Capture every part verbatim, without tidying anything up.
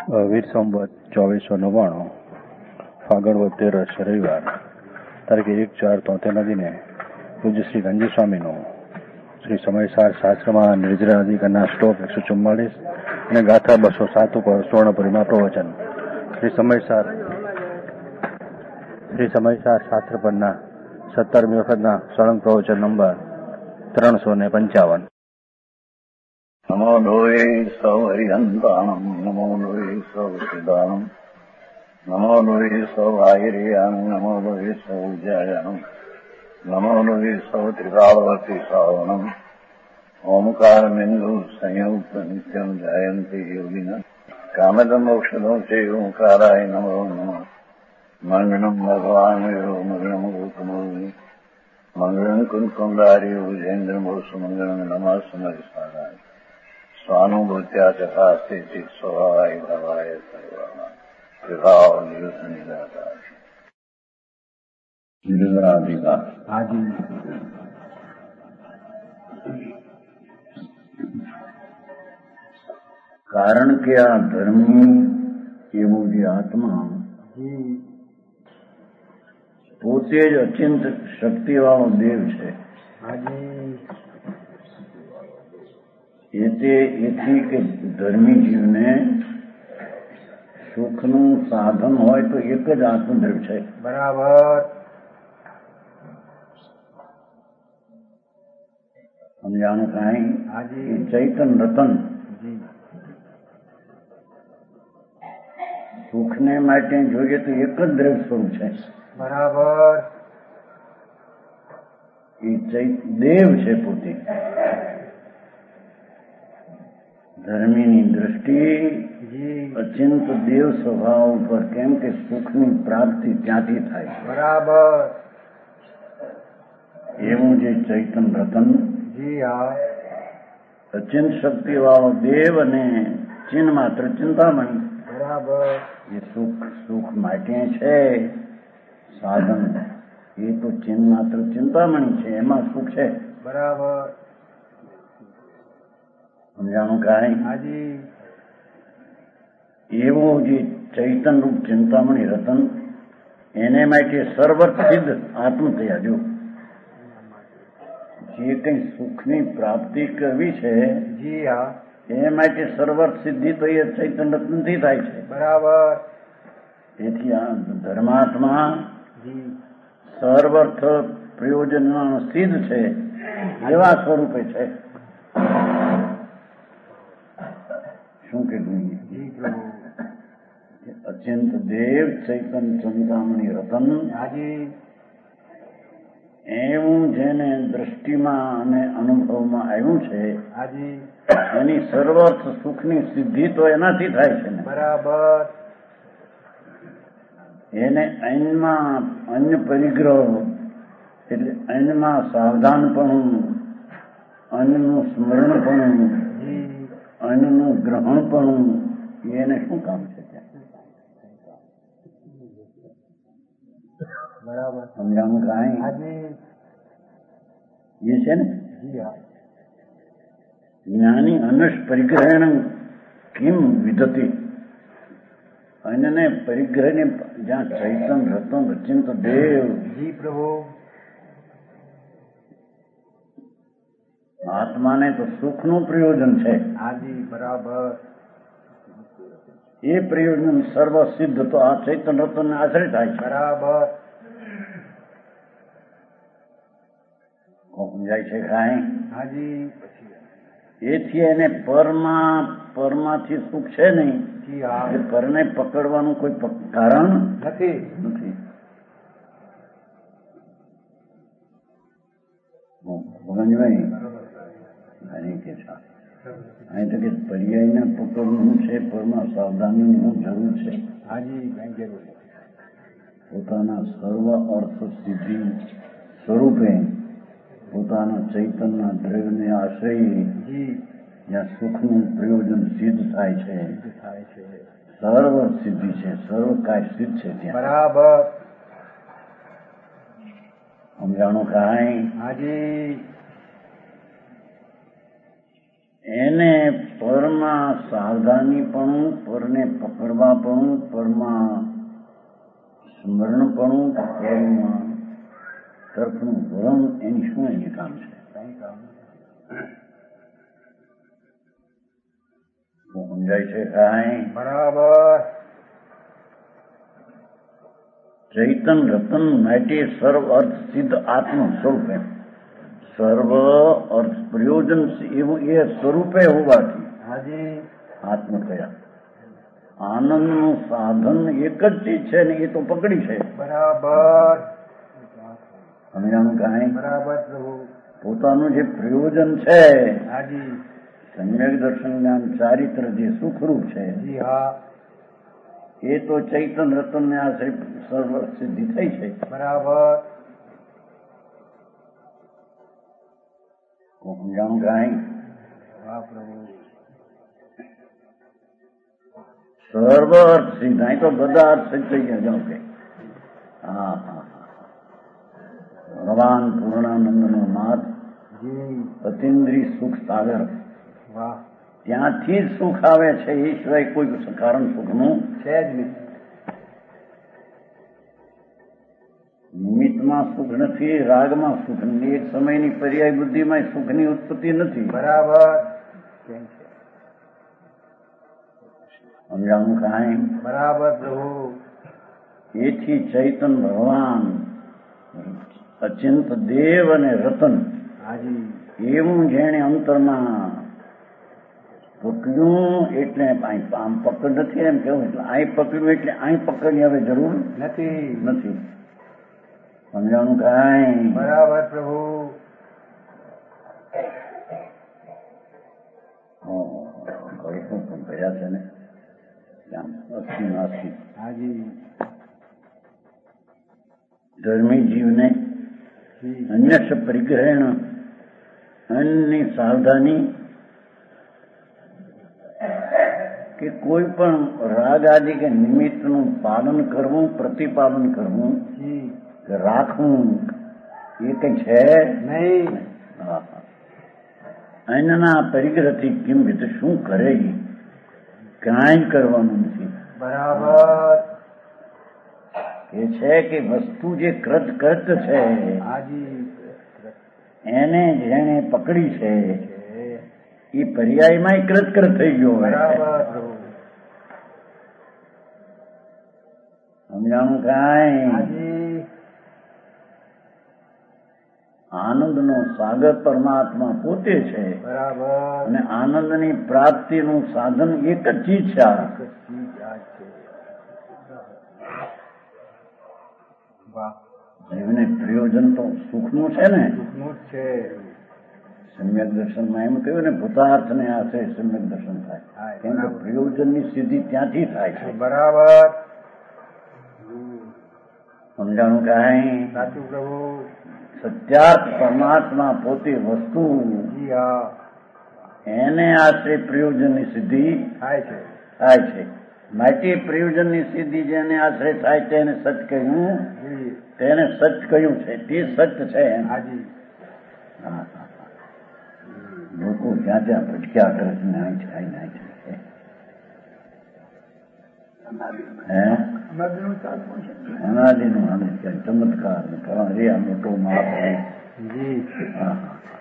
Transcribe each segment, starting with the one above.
વીર સંવત ચોવીસો નવ્વાણું ફાગણ તેરસ રવિવાર તારીખે એક ચાર તોતેરના દિને પૂજ્ય શ્રી ગંજી સ્વામીનું શ્રી સમયસાર શાસ્ત્રમાં નિર્જરા અધિકારના શ્લોક એકસો ચુમ્માલીસ અને ગાથા બસો સાત ઉપર સ્વર્ણપુરીમાં પ્રવચન. શ્રી સમયસાર શ્રી સમયસાર શાસ્ત્ર પરના સત્તરમી વખતના સળંગ પ્રવચન નંબર ત્રણસો ને પંચાવન. નમો લોહે સૌ હરિહંતાણમ નમો લોહે સૌ સિદ્ધાણમ નમો લોહે સૌ આહિર્યાણમ નમો લોહે સૌ જયાણમ નમો લોહે સૌ ત્રિકાળવતી શ્રાવણમ ઓમકાર બિંદુ સંયુક્ત નિત્યમ જયંતિ યોગિન કામદમ મોક્ષદો છે ઓંકારાય નમો નમઃ. મંગળમ ભગવાન મંગળમ ગૌતમોની મંગળમ કુંકુંડારી ભુજેન્દ્ર મોક્ષ મંગળમ નમઃ સમરિસારાય સ્વાનુભૂત્યા ચકાસ્તે સ્વભાવાય ભવાય સર્વમાં વિભાવ નિવૃત્ત નિરાકાર નિરંતરાધિકાર. કારણ કે આ ધર્મી એવું જે આત્મા પોતે જ અત્યંત શક્તિવાળો દેવ છે. એથી કે ધર્મી જીવને સુખનું સાધન હોય તો એક જ આત્મદ્રવ છે. બરાબર. સમજાણું કાંઈ? ચૈતન રતન સુખને માટે જોઈએ તો એક જ દ્રવ્ય સ્વરૂપ છે. બરાબર. એ દેવ છે પોતે. ધર્મીની દ્રષ્ટિ અત્યંત દેવ સ્વભાવ ઉપર, કેમ કે સુખની પ્રાપ્તિ ત્યાંથી થાય. બરાબર. એવું જે ચૈતન રતન જી હા અત્યંત શક્તિ વાળો દેવ અને ચિન્હ માત્ર ચિંતામણી. બરાબર. એ સુખ સુખ માટે છે સાધન, એ તો ચિન્હ માત્ર ચિંતામણી છે, એમાં સુખ છે. બરાબર. સમજાણું કાંઈ? હાજી. એવું જે ચૈતન રૂપ ચિંતામણી રતન, એને માટે સર્વત્ર સિદ્ધ આત્મ થયા. જો જે કઈ સુખની પ્રાપ્તિ કરવી છે જી હા એ માટે સર્વર્થ સિદ્ધિ તો એ ચૈતન રત્નથી થાય છે. બરાબર. તેથી આ ધર્માત્મા સર્વર્થ પ્રયોજન સિદ્ધ છે એવા સ્વરૂપે છે. શું કીધું? અત્યંત દેવ ચૈતન ચિંતામણી રતન એવું જેને દ્રષ્ટિમાં અને અનુભવમાં આવ્યું છે એની સર્વર્થ સુખની સિદ્ધિ તો એનાથી થાય છે ને. બરાબર. એને અન્નમાં અન્ય પરિગ્રહ એટલે અન્નમાં સાવધાનપણું, અન્નનું સ્મરણપણું, અન્નનું ગ્રહણપણું, એને શું કામ છે? બરાબર. સમજાણું કાંઈ? એ છે ને જ્ઞાની અનશ પરિગ્રહણ કિમ વિધતી. અન્યને પરિગ્રહને જ્યાં ચૈતન રતન રચિંત દેવ જી પ્રભુ આત્માને તો સુખનું પ્રયોજન છે. હાજી. બરાબર. એ પ્રયોજન સર્વ સિદ્ધ તો આ ચૈતન રતનને આશ્રય થાય છે. બરાબર. સમજાય છે કાંઈ? હાજી. એથી એને પરમાં પરમાંથી સુખ છે નહીં. જી હા. પરને પકડવાનું કોઈ કારણ નથી નથી. સમજવાય? અહીં કે છે અહીં તો કે પર્યાયને પકડવું છે, પરમાં સાવધાનીની શું જરૂર છે? હાજી. કઈ જરૂર છે? પોતાના સર્વ અર્થ સિદ્ધિ સ્વરૂપે પોતાના ચૈતનના દ્રવ્યને આશ્રય જ્યાં સુખનું પ્રયોજન સિદ્ધ થાય છે, થાય છે સર્વ સિદ્ધિ છે, સર્વ કાય સિદ્ધ છે ત્યાં. બરાબર. સમજાણું કાંઈ? હાજી. એને પરમાં સાવધાનીપણું, પરને પકડવાપણું, પરમાં સ્મરણપણું, પરમાં તર્કનું વલણ, એની શું એની કામ છે? સમજાય છે કાંઈ? બરાબર. ચૈતન રતન માટે સર્વ અર્થ સિદ્ધ આત્મ સ્વરૂપે, સર્વ અર્થ પ્રયોજન એવું એ સ્વરૂપે હોવાથી હાજી આત્મ થયા. આનંદનું સાધન એક જ ચીજ છે ને, એ તો પકડી છે. બરાબર. સમજાણું કાંઈ? બરાબર પ્રભુ. પોતાનું જે પ્રયોજન છે, હાજી સમ્યક દર્શન જ્ઞાન ચારિત્ર જે સુખરૂપ છે, જી હા એ તો ચૈતન રતન ને આશ્રય સર્વ સિદ્ધિ થઈ છે. બરાબર. સમજાણું કાંઈ? વાહ પ્રભુ. સર્વ અર્થ સિદ્ધ, અહીં તો બધા અર્થ સિદ્ધ થઈ ગયા. જાઓ કે હા હા ભગવાન પૂર્ણાનંદનો નાથ જી અતિન્દ્રિય સુખ સાગર, વાહ. ત્યાંથી જ સુખ આવે છે. એ સિવાય કોઈ કારણ સુખનું છે જ નહીં. નિમિત્તમાં સુખ નથી, રાગમાં સુખ નથી, એક સમયની પર્યાય બુદ્ધિમાં સુખની ઉત્પત્તિ નથી. બરાબર. કેમ છે? સમજાણું કાંઈ? બરાબર પ્રભુ. એથી ચૈતન ભગવાન અચિંત દેવ અને રતન હાજી એવું જેણે અંતરમાં પકડ્યું, એટલે આમ પકડ નથી એમ કેવું, એટલે અહીં પકડ્યું એટલે અહીં પકડની હવે જરૂર નથી. નથી. સમજાણું કાંઈ? બરાબર પ્રભુ. ઘડું પણ કર્યા છે ને આમ અસ્થિ નાસ્તિ. હાજી ધર્મી જીવને અન્ય પરિગ્રહણ, અન્યની સાવધાની કે કોઈ પણ રાગ આદિ કે નિમિત્તનું પાલન કરવું, પ્રતિપાલન કરવું, જી રાખવું, એ કઈ છે નહીં. અન્યના પરિગ્રહથી કિંમત શું કરે? કાંઈ કરવાનું નથી. બરાબર. એ છે કે વસ્તુ જે કૃત કૃત છે, હાજી એને જેને પકડી છે, એ પર્યાયમાં કૃત કૃત થઈ ગયો હોય. બરાબર પ્રભુ. સમજાણું કાંઈ? હાજી આનંદનો સાગર પરમાત્મા પોતે છે, બરાબર. અને આનંદની પ્રાપ્તિનું સાધન એક જ ચીજ છે. આ એક જ ચીજ આ છે. વાહ. જીવને પ્રયોજન તો સુખનું છે ને. સુખનું જ છે. સમ્યક દર્શનમાં એમ કહ્યું ને, ભૂતાર્થને આશ્રય સમ્યક દર્શન થાય. કેમ કે પ્રયોજનની સિદ્ધિ ત્યાંથી થાય છે. બરાબર. સમજાણું કાંઈ? સાચું પ્રભુ. સત્યાર્થ પરમાત્મા પોતે વસ્તુ, જી હા એને આશ્રય પ્રયોજનની સિદ્ધિ થાય છે. થાય છે. માટે પ્રયોજનની સિદ્ધિ જેને આશ્રય થાય તેને સચ કહ્યું, જી તેને સચ કહ્યું છે, તે સચ છે. હાજી હા હા. લોકો જ્યાં ત્યાં ભટક્યા કરે છે, નાય છે, નાય છે. હે અનાદિનું આનંદ ક્યાંય ચમત્કાર ને ફળા રે આ મોટો મહાપુરુષ. જી હા.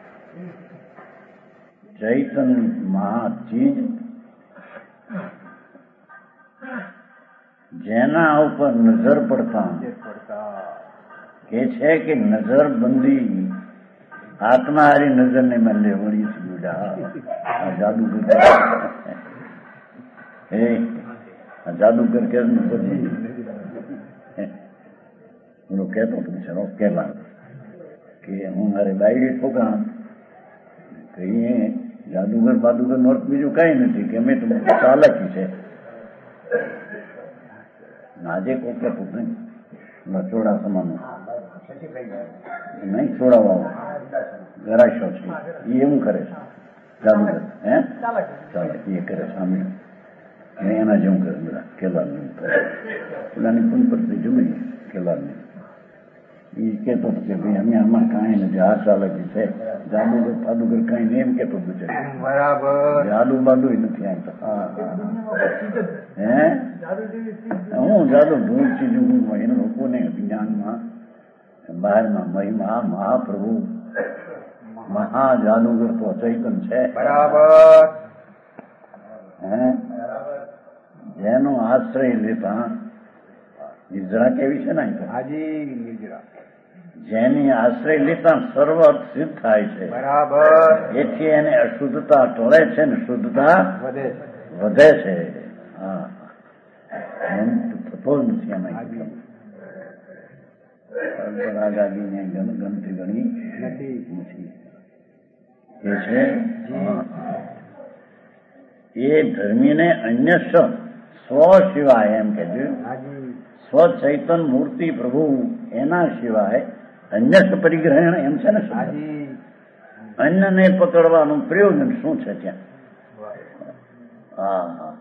ચૈતન મહા ચીજ જેના ઉપર નજર પડતા કે છે કે નજર બંધી આત્મા હારી નજર ને મેં લેવડી છે. આ જાદુગર હે આ જાદુગર કે નજર હું કહેતો હતો બિચારો કેલા કે હું મારે બાયડી ઠોકા કહીએ જાદુગર બાદુગર નો અર્થ બીજું કઈ નથી કે અમે તો ચાલાકી છે. આજે કોઈ કહેતું નહીં ચોડા સમાન નહીં છોડાવવા ગરાશો છે એ એવું કરે છે જાદુગર. હે ચાલાકી એ કરે સામે એના જેવું કરે બધા કેલાલ પેલાની પણ પરથી જમી કેલાલ ની એ કહેતો કે ભાઈ અમે આમાં કાંઈ નથી, આ ચાલકી છે, જાદુગર ફાદુગર કાંઈ નહીં એમ કહેતો પૂછે. બરાબર. જાદુ બાદુ નથી આવતો. હે હું જાદુ ઢોળ ચીજ હું એને લોકોને વિજ્ઞાનમાં બહારમાં મહિમા મહાપ્રભુ મહા જાદુગર તો ચૈતન છે. બરાબર. હે જેનો આશ્રય લેતા નિદ્રા કેવી છે ને હાજી નિદ્રા, જેની આશ્રય લેતા સર્વ સિદ્ધ થાય છે. બરાબર. એથી એને અશુદ્ધતા ટળે છે ને શુદ્ધતા વધે વધે છે. હા એમ થતો જ નથી એમાં પરંપરાગાદીને ગણતરી ગણી નથી. નથી એ છે એ ધર્મીને અન્ય સ્વ સિવાય એમ કે છે હાજી સ્વ ચૈતન મૂર્તિ પ્રભુ એના સિવાય અન્ય પરિગ્રહણ એમ છે ને હાજી અન્યને પકડવાનું પ્રયોજન શું છે ત્યાં? હા હા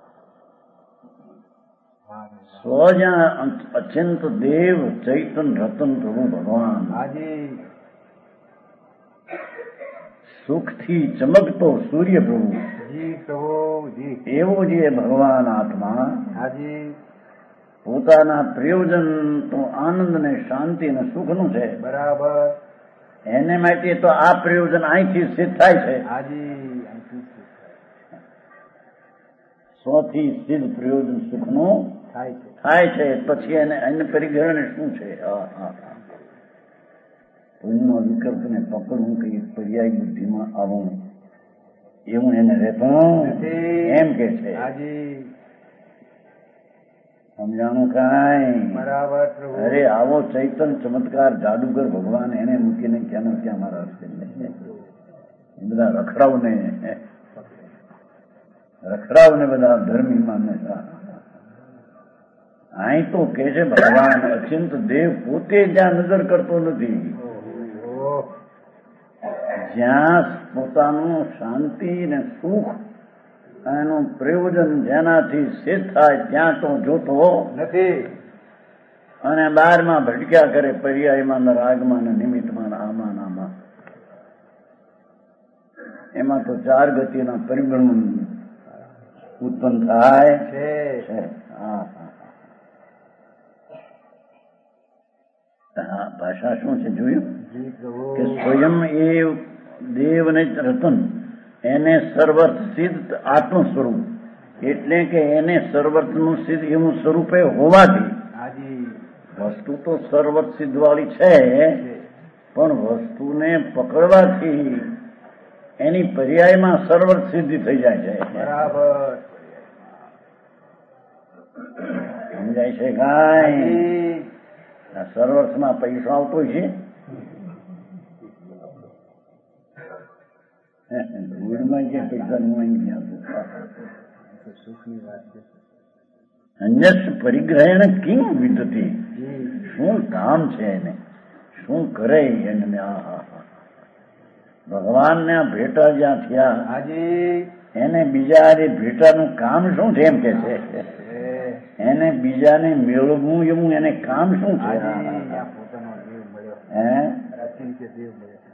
સ્વ જ્યાં અત્યંત દેવ ચૈતન રતન પ્રભુ ભગવાન હાજી સુખથી ચમકતો સૂર્ય પ્રભુ જી પ્રભુ જી એવો જે ભગવાન આત્મા હાજી પોતાના પ્રયોજન તો આનંદ ને શાંતિ ને સુખનું છે. બરાબર. એને માટે તો આ પ્રયોજન અહીંથી સિદ્ધ થાય છે. હાજી સ્વથી સિદ્ધ પ્રયોજન સુખનું થાય છે થાય છે. પછી એને અન્ય પરિગ્રહણ શું છે? હા હા હા પુણ્યનો વિકલ્પને પકડવું કે પર્યાય બુદ્ધિમાં આવવું એવું એને રહેતું એમ કે છે. હાજી સમજાણું કાંઈ? બરાબર પ્રભુ. અરે આવો ચૈતન ચમત્કાર જાદુગર ભગવાન એને મૂકીને ક્યાં ક્યાં મારા હશે એ બધા રખડાવને રખડાવને બધા ધર્મી માને. અહીં તો કે છે ભગવાન અચિંત દેવ પોતે જ્યાં નજર કરતો નથી, જ્યાં પોતાનું શાંતિ ને સુખ એનું પ્રયોજન જેનાથી સિદ્ધ થાય ત્યાં તો જોતો નથી અને બારમાં ભટક્યા કરે પર્યાયમાં ને રાગમાં ને નિમિત્તમાં ને આમાં આમાં. એમાં તો ચાર ગતિના પરિબળ ઉત્પન્ન થાય છે. હા હા ભાષા શું છે જોયું જી પ્રભુ. કે સ્વયં એ દેવ ને રતન એને સર્વર્થ સિદ્ધ આત્મ સ્વરૂપ એટલે કે એને સર્વર્થનું સિદ્ધ એવું સ્વરૂપે હોવાથી હાજી વસ્તુ તો સર્વર્થ સિદ્ધ વાળી છે પણ વસ્તુને પકડવાથી એની પર્યાયમાં સર્વર્થ સિદ્ધિ થઈ જાય છે. બરાબર. સમજાય છે કાંઈ? સર્વર્થમાં પૈસો આવતો છે ધૂળમાં જે પૈસા નું સુખની વાત છે. અન્ય પરિગ્રહણ કિંગ વિદતી શું કામ છે એને શું કરે એને? ભગવાનને આ ભેટા જ્યાં થયા હાજી એને બીજા ભેટાનું કામ શું છે એમ કે છે એને બીજાને મેળવવું એવું એને કામ શું છે? પોતાનો દેવ મળ્યો. હે અચિંત્ય દેવ મળ્યો.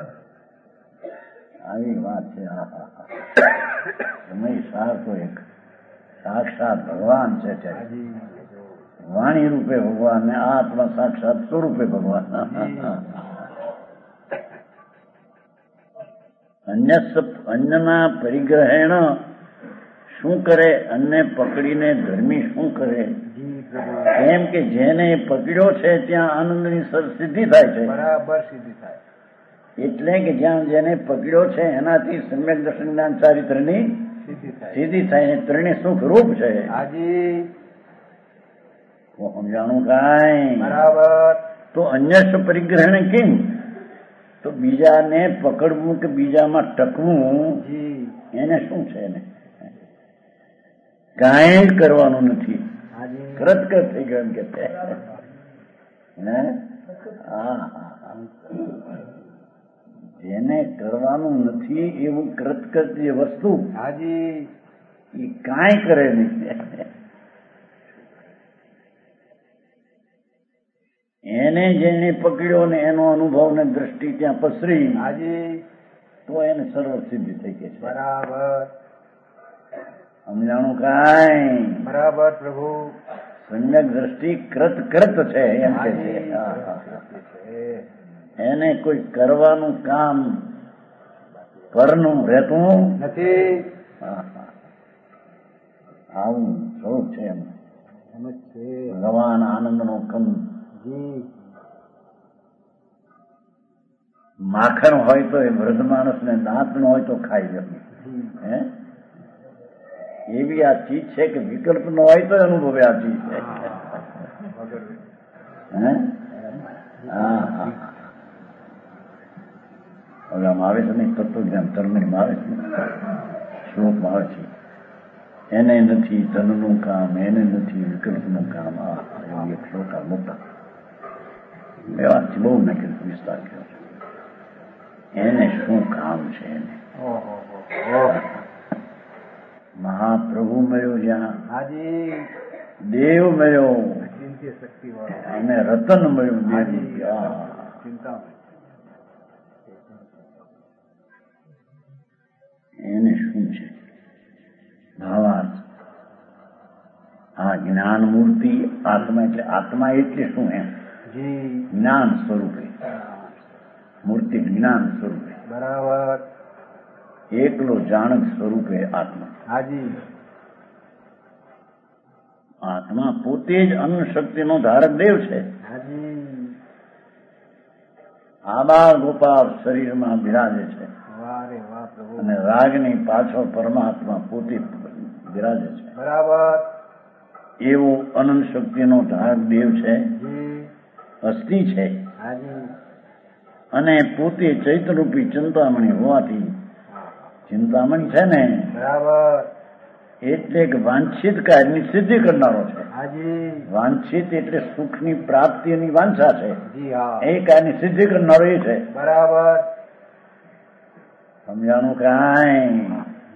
આવી વાત છે. હા હા હા સમય સાર તો એક સાક્ષાત ભગવાન છે ત્યારે વાણી રૂપે ભગવાન ને આત્મા સાક્ષાત સ્વરૂપે ભગવાન. અન્ય અન્યના પરિગ્રહણ શું કરે? અન્ય પકડીને ધર્મી શું કરે? એમ કે જેને પકડ્યો છે ત્યાં આનંદની સિદ્ધિ થાય છે. બરાબર સિદ્ધિ થાય. એટલે કે જ્યાં જેને પકડ્યો છે એનાથી સમ્યક દર્શન જ્ઞાન ચારિત્રની સિદ્ધિ થાય ને ત્રણે સુખ રૂપ છે. હાજી સમજાણું કાંઈ? બરાબર. તો અન્ય પરિગ્રહણ કેમ? તો બીજાને પકડવું કે બીજામાં ટકવું એને શું છે? એને કાંઈ કરવાનું નથી. કરત કર થઈ ગયો એમ કે જેને કરવાનું નથી એવું કૃતકૃત જે વસ્તુ હાજી એ કાંઈ કરે નહીં. એને એને જેને પકડ્યો ને એનો અનુભવ ને દ્રષ્ટિ ત્યાં પસરી હાજી તો એને સર્વ સિદ્ધિ થઈ ગઈ છે. બરાબર સમજાણું કાંઈ? બરાબર પ્રભુ. સમ્યક દ્રષ્ટિ કૃત કૃત છે એમ કે છે. એને કોઈ કરવાનું કામ પરનું રહેતું નથી. આવું સ્વરૂપ છે એમ. એમ જ છે. ભગવાન આનંદનો કંદ જી માખણ હોય તો એ વૃદ્ધ માણસને દાંત ન હોય તો ખાઈ જશે. હે એવી આ ચીજ છે કે વિકલ્પ ન હોય તો અનુભવે આ ચીજ છે. હે હા હા હવે આમ આવે છે નહીં તત્વજ્ઞાન તરમીમાં આવે છે શ્લોકમાં આવે છે એને નથી ધનનું કામ એને નથી વિકલ્પનું કામ. આ એવું એક શ્લોક આ મોટા એવા બહુ નાખી વિસ્તાર કર્યો છે. એને શું કામ છે એને મહાપ્રભુ મળ્યો જ્યાં હાજી દેવ મળ્યો ચિંત્ય શક્તિ વાળો અને રતન મળ્યું દેવ. ચિંતા એને શું છે ભાવાર્થ? આ જ્ઞાન મૂર્તિ આત્મા એટલે આત્મા એટલે શું એમ જી જ્ઞાન સ્વરૂપે મૂર્તિ જ્ઞાન સ્વરૂપે બરાબર એકલો જાણક સ્વરૂપે આત્મા. હાજી આત્મા પોતે જ અન્ન શક્તિનો ધારક દેવ છે. હાજી આબા ગોપાલ શરીરમાં બિરાજે છે વાહ રે વાહ પ્રભુ. અને રાગની પાછળ પરમાત્મા પોતે બિરાજે છે. બરાબર એવો અનંત શક્તિનો ધારક દેવ છે, જી અસ્થિ છે હાજી અને પોતે ચૈતન્યરૂપી ચિંતામણી હોવાથી ચિંતામણી છે ને બરાબર એટલે કે વાંછિત કાર્યની સિદ્ધિ કરનારો છે. હાજી વાંછિત એટલે સુખની પ્રાપ્તિની વાંછા છે. જી હા એ કાર્યની સિદ્ધિ કરનારો એ છે. બરાબર સમજાણું કાંઈ?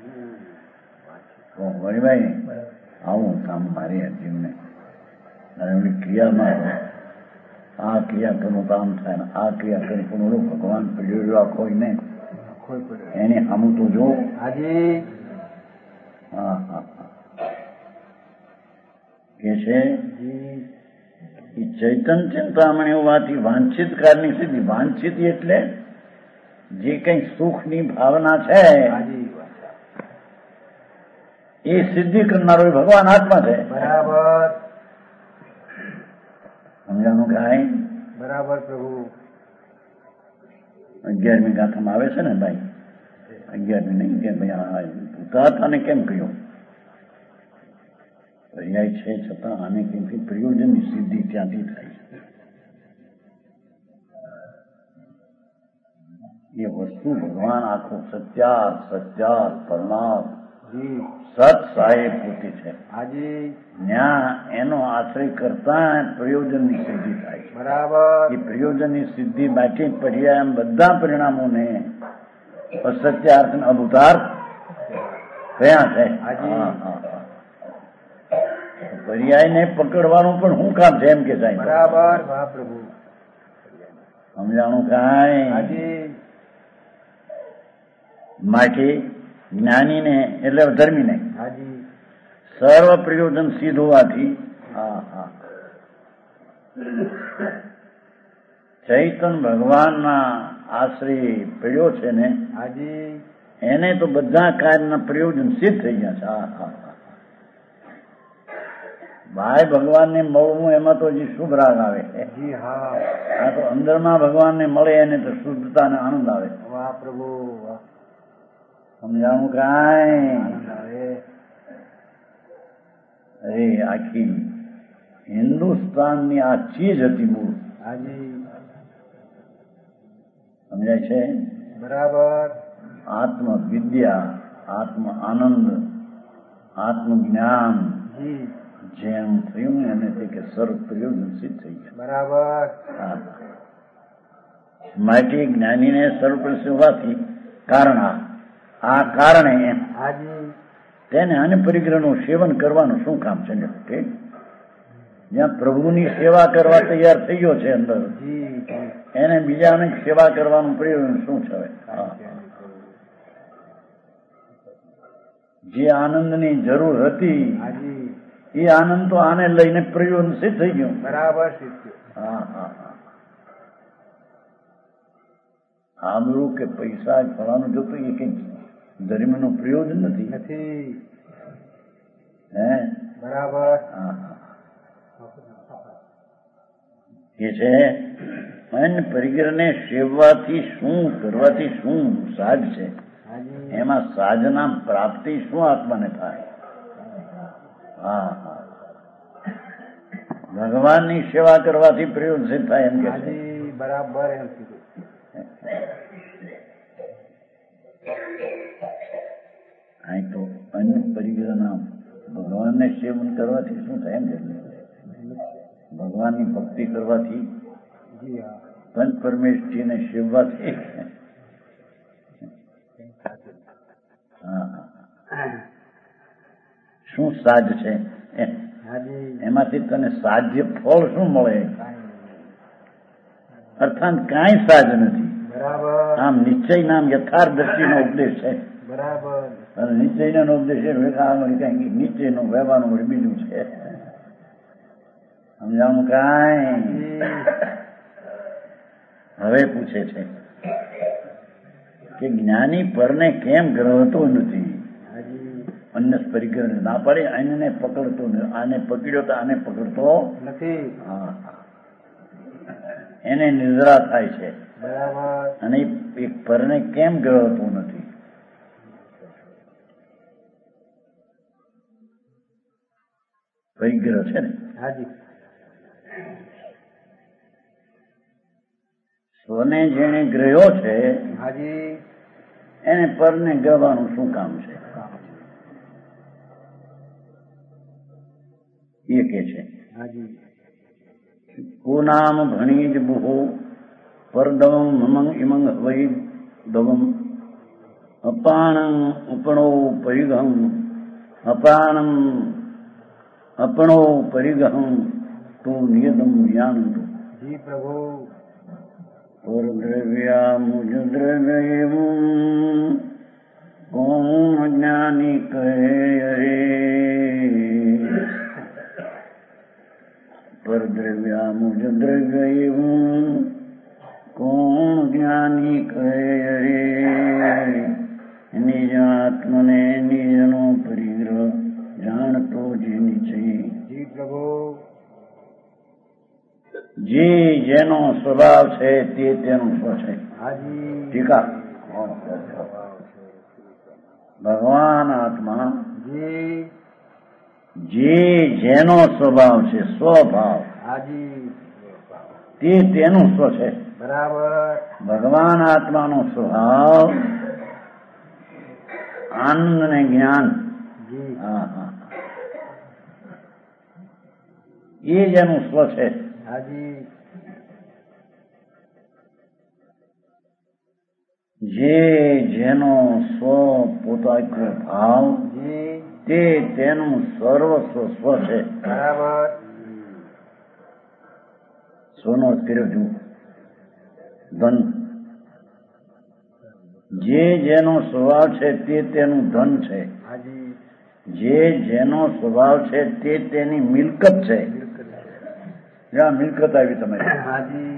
વળીભાઈ આવું કામ મારી જીવને એમની ક્રિયામાં આ ક્રિયા કરવું કામ થાય ને આ ક્રિયા કરી પણ ભગવાન પીડ્યો આખો ને એની સામું તો જો. હાજી હા હા કે છે એ ચૈતન ચિંતામણી હોવાથી વાંછિત કારની સિદ્ધિ. વાંછિત એટલે જે કઈ સુખની ભાવના છે હાજી એ સિદ્ધિ કરનારો ભગવાન આત્મા છે. બરાબર સમજાણું કાંઈ? બરાબર પ્રભુ. અગિયારમી ગાથામાં આવે છે ને ભાઈ, અગિયારમી નહીં કે ભાઈ ઉતારતાને કેમ કહ્યું પર્યાય છે છતાં આને કેમથી પ્રયોજનની સિદ્ધિ ત્યાંથી થાય છે. એ વસ્તુ ભગવાન આખું સત્યાર સત્યાર પરમાર્થ જી સત સાહેબ પોતે છે. હાજી ત્યાં એનો આશ્રય કરતા પ્રયોજનની સિદ્ધિ થાય છે. બરાબર એ પ્રયોજનની સિદ્ધિ બાકી પર્યાય એમ બધા પરિણામોને અસત્યાર્થ અને અભૂતાર્થ કયા છે. પર્યાયને પકડવાનું પણ શું કામ છે એમ કે સાહેબ? બરાબર વાહ પ્રભુ. સમજાણું કાંઈ? હાજી માટે જ્ઞાનીને એટલે ધર્મીને હાજી સર્વ પ્રયોજન સિદ્ધ હોવાથી હા હા ચૈતન ભગવાનના આશ્રય પડ્યો છે ને હાજી એને તો બધા કાર્યના પ્રયોજન સિદ્ધ થઈ ગયા છે. હા હા હા ભાઈ ભગવાનને મળવું એમાં તો હજી શુભ રાગ આવે. જી હા આ તો અંદરમાં ભગવાનને મળે એને તો શુદ્ધતા અને આનંદ આવે. વાહ પ્રભુ વાહ. સમજાણું કાંઈ? આનંદ આવે. અરે આખી હિન્દુસ્તાનની આ ચીજ હતી મૂળ. હાજી સમજાય છે? બરાબર આત્મ વિદ્યા, આત્મ આનંદ, આત્મ જ્ઞાન જી જેમ થયું ને એને તે કે સર્વ પ્રયોજન સિદ્ધ થઈ ગયા. બરાબર માટે જ્ઞાનીને સર્વ પ્રયોજન હોવાથી કારણ આ આ કારણે એમ હાજી તેને અન્ય પરિગ્રહનું સેવન કરવાનું શું કામ છે? જ્યાં પ્રભુની સેવા કરવા તૈયાર થઈ ગયો છે અંદર, જી જી એને બીજાને સેવા કરવાનું પ્રયોજન શું છે? જે આનંદની જરૂર હતી હાજી એ આનંદ તો આને લઈને પ્રયોજન સિદ્ધ થઈ ગયું. બરાબર શીખ્યું. હા હા હા સાંભળ્યું કે પૈસા ફળાનું જોતું એ કઈ ધર્મનું પ્રયોજન નથી નથી. હે બરાબર. હા હા એ છે મન પરિગ્રહને સેવવાથી શું કરવાથી શું સાજ છે? હાજી એમાં સાજના પ્રાપ્તિ શું આત્માને થાય? હા હા ભગવાનની સેવા કરવાથી પ્રયોજન સિદ્ધ થાય એમ કે છે. હાજી બરાબર એમ કીધું. અહીં તો અન્ય પરિગ્રહના ભગવાનને સેવન કરવાથી શું થાય એમ કે ભગવાનની ભક્તિ કરવાથી, જી હા પંચ પરમેશ્વરીને સેવવાથી હા શું સાજ છે? હાજી એમાંથી તને સાધ્ય ફળ શું મળે? કાંઈ નહીં. અર્થાત કાંઈ સાજ નથી. બરાબર આમ નિશ્ચય નામ યથાર્થદર્શીનો ઉપદેશ છે. બરાબર અને નિશ્ચયનો ઉપદેશ એ કઈ નિશ્ચયનો વ્યવહારનું વળી બીજું છે. સમજાવું કાંઈ? હવે પૂછે છે કે જ્ઞાની પરને કેમ ગ્રહતો નથી? હાજી અન્ય પરિગ્રહ ના પાડે, અન્યને પકડતો નથી. આને પકડ્યો તો આને પકડતો નથી. હા એને નિદ્રા થાય છે. બરાબર અને એક પરને કેમ ગ્રહતો નથી? પરિગ્રહ છે ને, હાજી સ્વને જેને ગ્રહ્યો છે હાજી એને પરને ગ્રહવાનું શું કામ છે? એ કે છે હાજી કો નામ ભણી જ બહુ પરદવમ મમંગ ઇમંગ વૈ દવમ અપાણં ઉપણો પરિગહમ અપાણમ અપણો પરિગહમ તો નિયતમ જ્ઞાનંતુ જી પ્રભુ પરદ્રવ્યામુજ દ્રવ્યમ કોણ જ્ઞાની કહે અરે પરદ્રવ્યામુજ દ્રવ્યમ કોણ જ્ઞાની કહે અરે નિજ આત્મને નિજનો પરિગ્રહ જાણતો જે નિશ્ચય જી પ્રભુ જે જેનો સ્વભાવ છે તે તેનું સ્વ છે. હાજી ટીકા ભગવાન આત્મા જી જે જેનો સ્વભાવ છે સ્વભાવ હાજી તે તેનું સ્વ છે. બરાબર ભગવાન આત્માનો સ્વભાવ આનંદ ને જ્ઞાન. જી હા હા એ જ એનું સ્વ છે. હાજી જે જેનો સ્વ પોતાનો ભાવ જી તે તેનું સર્વસ્વ સ્વ છે. બરાબર સ્વનો અર્થ કર્યો છું ધન. જે જેનો સ્વભાવ છે તે તેનું ધન છે. હાજી જે જેનો સ્વભાવ છે તે તેની મિલકત છે. જ્યાં મિલકત આવી તમે હાજી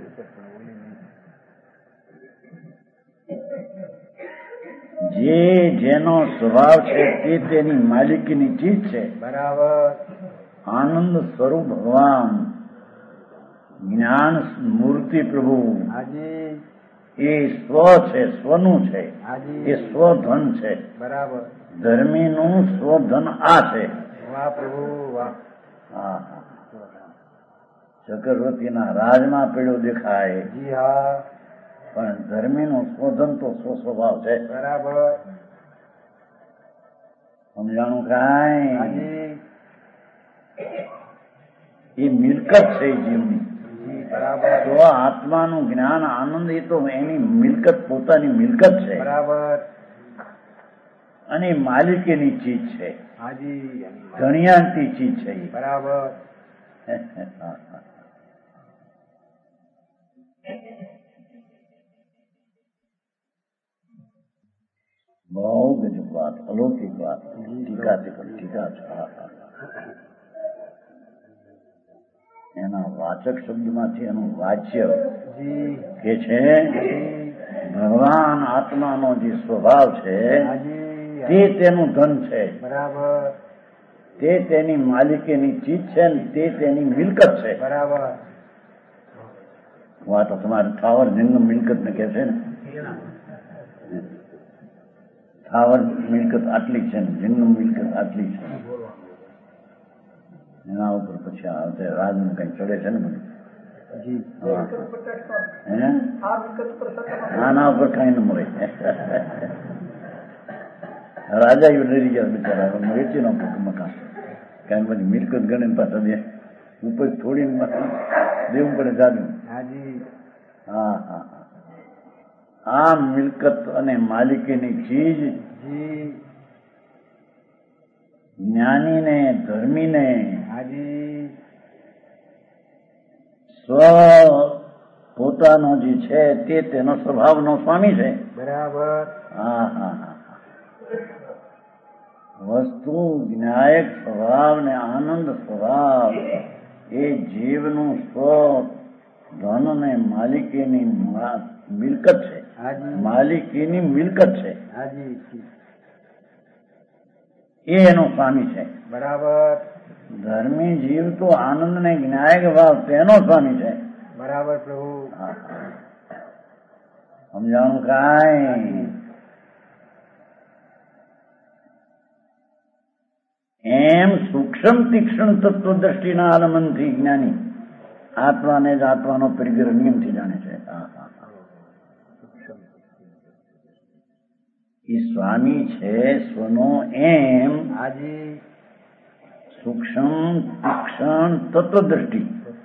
જે જેનો સ્વભાવ છે તે તેની માલિકીની ચીજ છે. બરાબર આનંદ સ્વરૂપ ભગવાન જ્ઞાન મૂર્તિ પ્રભુ હાજી એ સ્વ છે, સ્વનું છે, હાજી એ સ્વધન છે. બરાબર ધર્મીનું સ્વધન આ છે. વાહ પ્રભુ વાહ હા ચક્રવર્તીના રાજમાં પેલો દેખાય જી હા પણ ધર્મીનું સ્વધન તો સ્વ સ્વભાવ છે. બરાબર સમજાણું કાંઈ? હાજી એ મિલકત છે એ જીવની. જી બરાબર તો આત્માનું જ્ઞાન આનંદ એ તો એની મિલકત પોતાની મિલકત છે બરાબર અને માલિકીની ચીજ છે, હાજી ધણિયાંતી ચીજ છે. બરાબર બહુ ગજબ વાત, અલૌકિક વાત. ટીકા ટીકા છે. એના વાચક શબ્દમાંથી એનું વાચ્ય કે છે ભગવાન આત્માનો જે સ્વભાવ છે તે તેનું ધન છે, બરાબર. તે તેની માલિકીની ચીજ છે ને તે તેની મિલકત છે. બરાબર. વાત તો તમારે થાવર જંગમ મિલકત ને કે છે ને, થાવર મિલકત આટલી છે ને જંગમ મિલકત આટલી છે. એના ઉપર પછી આ રાજનું કઈ ચડે છે ને બધું. આના ઉપર કઈ ન મળે. રાજા એવું ડરી ગયા બિચારા, વેચી નાખો મકાન. કારણ બધી મિલકત ગણે પાછા દે ઉપર થોડી દેવું પડે જાજુ. હા હા આ મિલકત અને માલિકીની ચીજ જ્ઞાનીને ધર્મીને સ્વ પોતાનો જે છે તે તેનો સ્વભાવનો સ્વામી છે. બરાબર. હા હા હા વસ્તુ જ્ઞાયક સ્વભાવ ને આનંદ સ્વભાવ એ જીવનું સ્વ ધન ને માલિકીની મિલકત છે. માલિકીની મિલકત છે એ એનો સ્વામી છે. બરાબર. ધર્મી જીવ તો આનંદ ને જ્ઞાયક ભાવ તેનો સ્વામી છે. બરાબર પ્રભુ. સમજાણું કાંઈ? એમ સૂક્ષ્મ તીક્ષ્ણ તત્વ દ્રષ્ટિના આલમનથી જ્ઞાની આત્માને જ આત્માનો પરિગ્રહ નિયમથી જાણે છે. એ સ્વામી છે સ્વનો એમ સૂક્ષ્મ તીક્ષ્ણ તત્વ દ્રષ્ટિ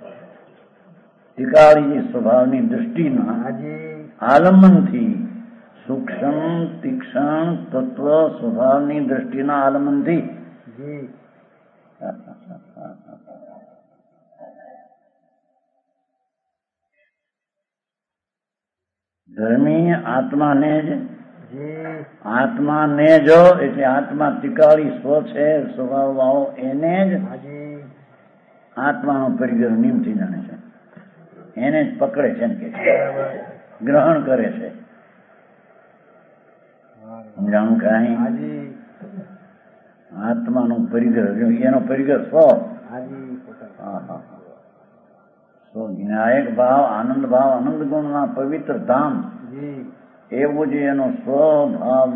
ટીકાળી સ્વભાવની દ્રષ્ટિના આલંબનથી સૂક્ષ્મ તીક્ષ્ણ તત્વ સ્વભાવની દ્રષ્ટિના આલંબનથી ધર્મી આત્માને જ આત્માને જો એટલે આત્મા ટીકાળી સ્વ છે સ્વભાવ ભાવ એને જ આત્માનો પરિગ્રહ નિયમથી જાણે છે. એને જ પકડે છે કે ગ્રહણ કરે છે. સમજાણું કાંઈ? આત્માનો પરિગ્રહ એનો પરિગ્રહ સ્વ. હા હા સ્વ જ્ઞાયક ભાવ આનંદ ભાવ આનંદ ગુણના પવિત્ર ધામ એવો જે એનો સ્વભાવ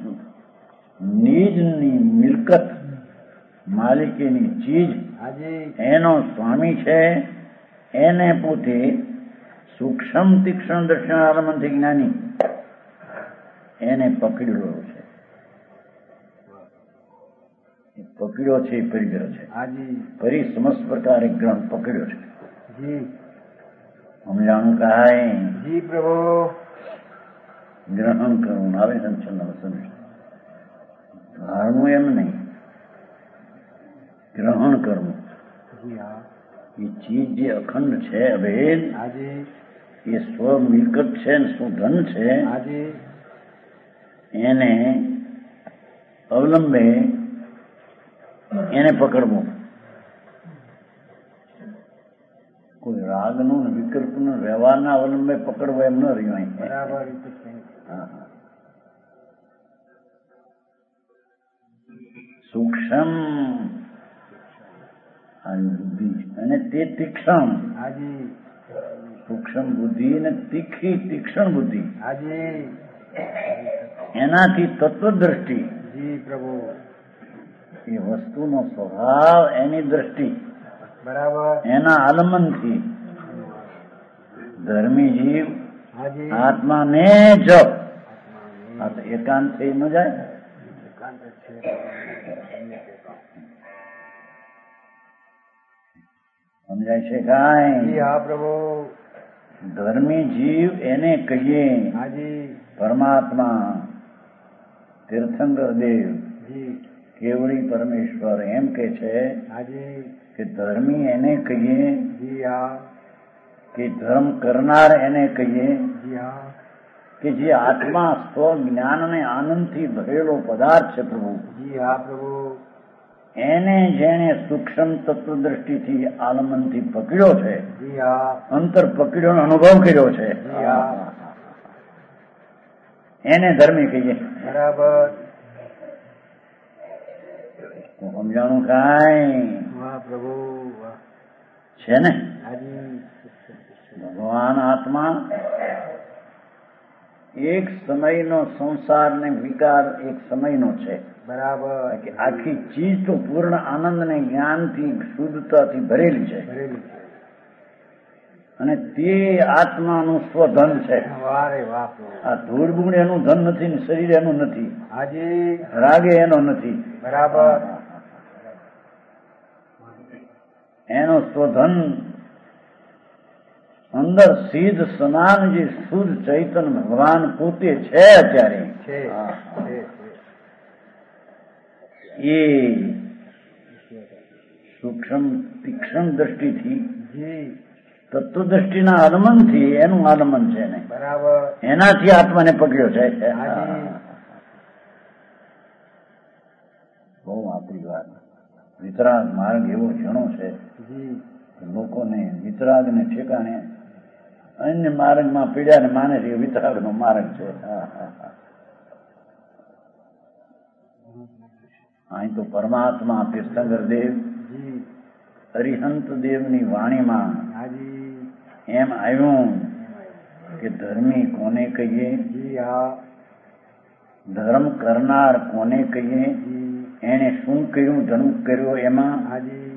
નિજની મિલકત માલિકીની ચીજ એનો સ્વામી છે. એને પોતે સૂક્ષ્મ તીક્ષ્ણ દર્શન આલમનથી જ્ઞાની એને પકડેલો છે. પકડ્યો છે એ પરિગ્રહ છે. ફરી સમસ્ત પ્રકારે ગ્રહણ પકડ્યો છે. સમજાણું કાંઈ? જી પ્રભુ. ગ્રહણ કરવું આવે સંચલન ધારવું એમ નહીં, ગ્રહણ કરવું. એ ચીજ જે અખંડ છે અભેદ એ સ્વ મિલકત છે ને શું ધન છે એને અવલંબે એને પકડવું. કોઈ રાગનું ને વિકલ્પનું વ્યવહારના અવલંબે પકડવો એમ ન રહ્યું. બરાબર. સૂક્ષ્મ બુદ્ધિ અને તે તીક્ષ્ણ સૂક્ષ્મ બુદ્ધિ અને તીખી તીક્ષ્ણ બુદ્ધિ એનાથી તત્વદ્રષ્ટિ પ્રભુ એ વસ્તુનો સ્વભાવ એની દ્રષ્ટિ બરાબર એના આલમનથી ધર્મી જીવ આત્માને જ આ તો એકાંત થઈ ન જાય. સમજાય છે કાંઈ? હા પ્રભુ. ધર્મી જીવ એને કહીએ પરમાત્મા તીર્થંકર દેવ કેવળી પરમેશ્વર એમ કે છે હાજી કે ધર્મી એને કહીએ જી હા કે ધર્મ કરનાર એને કહીએ જી હા કે જે આત્મા સ્વ જ્ઞાન અને આનંદથી ભરેલો પદાર્થ છે પ્રભુ જી હા પ્રભુ એને જેણે સૂક્ષ્મ તત્વદ્રષ્ટિથી આલમનથી પકડ્યો છે જી હા અંતર પકડ્યો અનુભવ કર્યો છે જી હા એને ધર્મી કહીએ. બરાબર સમજાણું કાંઈ વાહ પ્રભુ વાહ છે ને? હાજી ભગવાન આત્મા એક સમયનો સંસાર ને વિકાર એક સમયનો છે. બરાબર કે આખી ચીજ તો પૂર્ણ આનંદ ને જ્ઞાનથી શુદ્ધતાથી ભરેલી છે ભરેલી છે. અને તે આત્માનું સ્વધન છે. વાહ રે વાહ પ્રભુ આ ધૂળ ગુણ એનું ધન નથી ને શરીર એનું નથી, હાજી રાગે એનો નથી, બરાબર એનો સ્વધન અંદર સિદ્ધ સમાન જે શુદ્ધ ચૈતન ભગવાન પોતે છે અત્યારે છે છે એ સૂક્ષ્મ તીક્ષ્ણ દ્રષ્ટિથી જી તત્વદ્રષ્ટિના આલમનથી એનું આલમન છે ને બરાબર એનાથી આત્માને પકડ્યો છે. હાજી બહુ આપણી વાત. વિતરાગ માર્ગ એવો ઝીણો છે જી કે લોકોને વિતરાગને ઠેકાણે અન્ય માર્ગમાં પીડ્યા ને માને છે વિતરાગનો માર્ગ છે. અહીં તો પરમાત્મા તીર્થંકર દેવ જી અરિહંત દેવની વાણીમાં હાજી એમ આવ્યું કે ધર્મી કોને કહીએ, જી હા ધર્મ કરનાર કોને કહીએ, જી એને શું કર્યું ધર્મ કર્યો એમાં, હાજી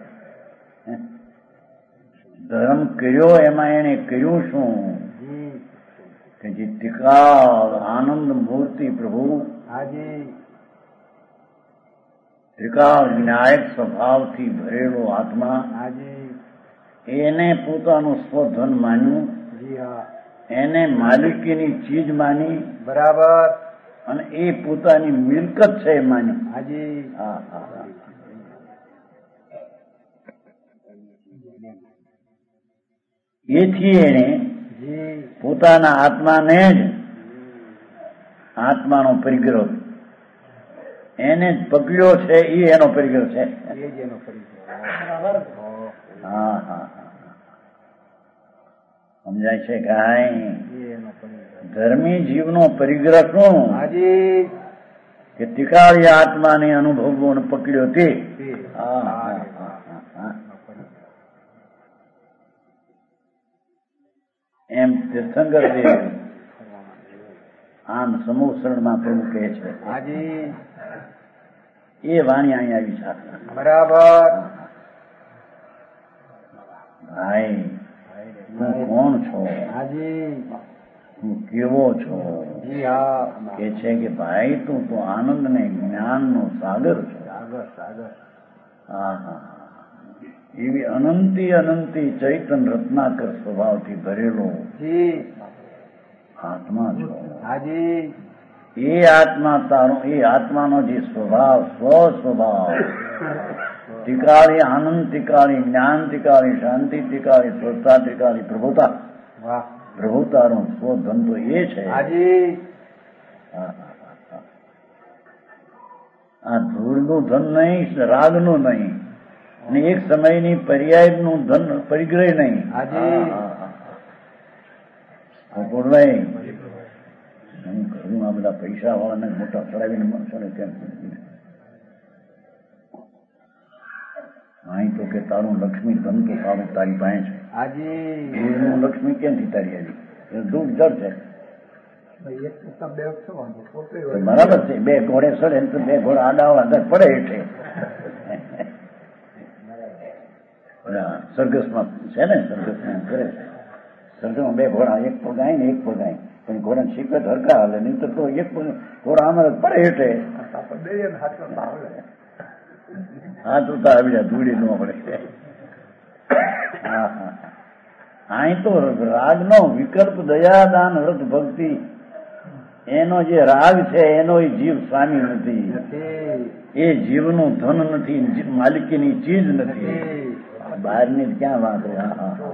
ધર્મ કર્યો એમાં એને કર્યું શું જી કે જે ત્રિકાળ આનંદ મૂર્તિ પ્રભુ હાજી ત્રિકાળ વિનાયક સ્વભાવથી ભરેલો આત્મા હાજી એને પોતાનું સ્વધન માન્યું, જી હા એને માલિકીની ચીજ માની બરાબર અને એ પોતાની મિલકત છે એ માની. હાજી હા હા હા. એથી એને જી પોતાના આત્માને જ આત્માનો પરિગ્રહ એને જ પકડ્યો છે એ એનો પરિગ્રહ છે. એ જ એનો પરિચય. હા હા સમજાય છે કાંઈ? એ એનો પરિચય. ધર્મી જીવનો પરિગ્રહ શું હાજી કે તિકાળી આત્માને અનુભવવો અને પકડ્યો તે. તે. હા હા હા રે હા વાહ. હા. એનો પરિચય. એમ તીર્થંકર દેવ આમ સમૂહસરણમાં પ્રભુ કહે છે. હાજી એ વાણી અહીં આવી છે. બરાબર ભાઈ તું કોણ છો, હાજી તું કેવો છો? જી હા કે છે કે ભાઈ તું તો આનંદ ને જ્ઞાનનો સાગર છો. સાગર સાગર હા હા એવી અનંતી અનંતી ચૈતન રત્નાકર સ્વભાવથી ભરેલો જી આત્મા છો. હાજી એ આત્મા તારો એ આત્માનો જે સ્વભાવ સ્વ સ્વભાવ તિકાળી આનંદ તિકાળી જ્ઞાન તિકાળી શાંતિ તિકાળી સ્વસ્થતા તિકાળી પ્રભુતા વાહ પ્રભુતાનો સ્વધન તો એ છે. હાજી આ ધૂળનું ધન નહીં, રાગનું નહીં, અને એક સમયની પર્યાયનું ધન પરિગ્રહ નહીં. હાજી ગોળભાઈ હું કરું આ બધા પૈસા વાળાને મોટા ચડાવીને માણસોને કેમ અહીં તો કે તારું લક્ષ્મી ધન તો સારું તારી પાસે છે. હાજી ધૂળનું લક્ષ્મી ક્યાંથી તારી આવી? એ ધૂળ જળ છે. તો બરાબર છે, બે ઘોડે સડે તો બે ઘોડા આડા પડે એટલે સરઘસમાં છે ને, સરઘસમાં કરે છે. સરઘસમાં બે ઘોડા એક પગાય ને એક પગાય પણ ઘોડા શીખે હરકા હાલે નહીં તો એક ઘોડા આમાં પડે એટલે હા તું તો આવી જાય ધૂળી ન પડે. હા હા અહીં તો રાગનો વિકલ્પ દયાદાન વ્રત ભક્તિ એનો જે રાગ છે એનો જીવ સ્વામી નથી. એ જીવનું ધન નથી, માલિકીની ચીજ નથી. બહારની ક્યાં વાત રહે.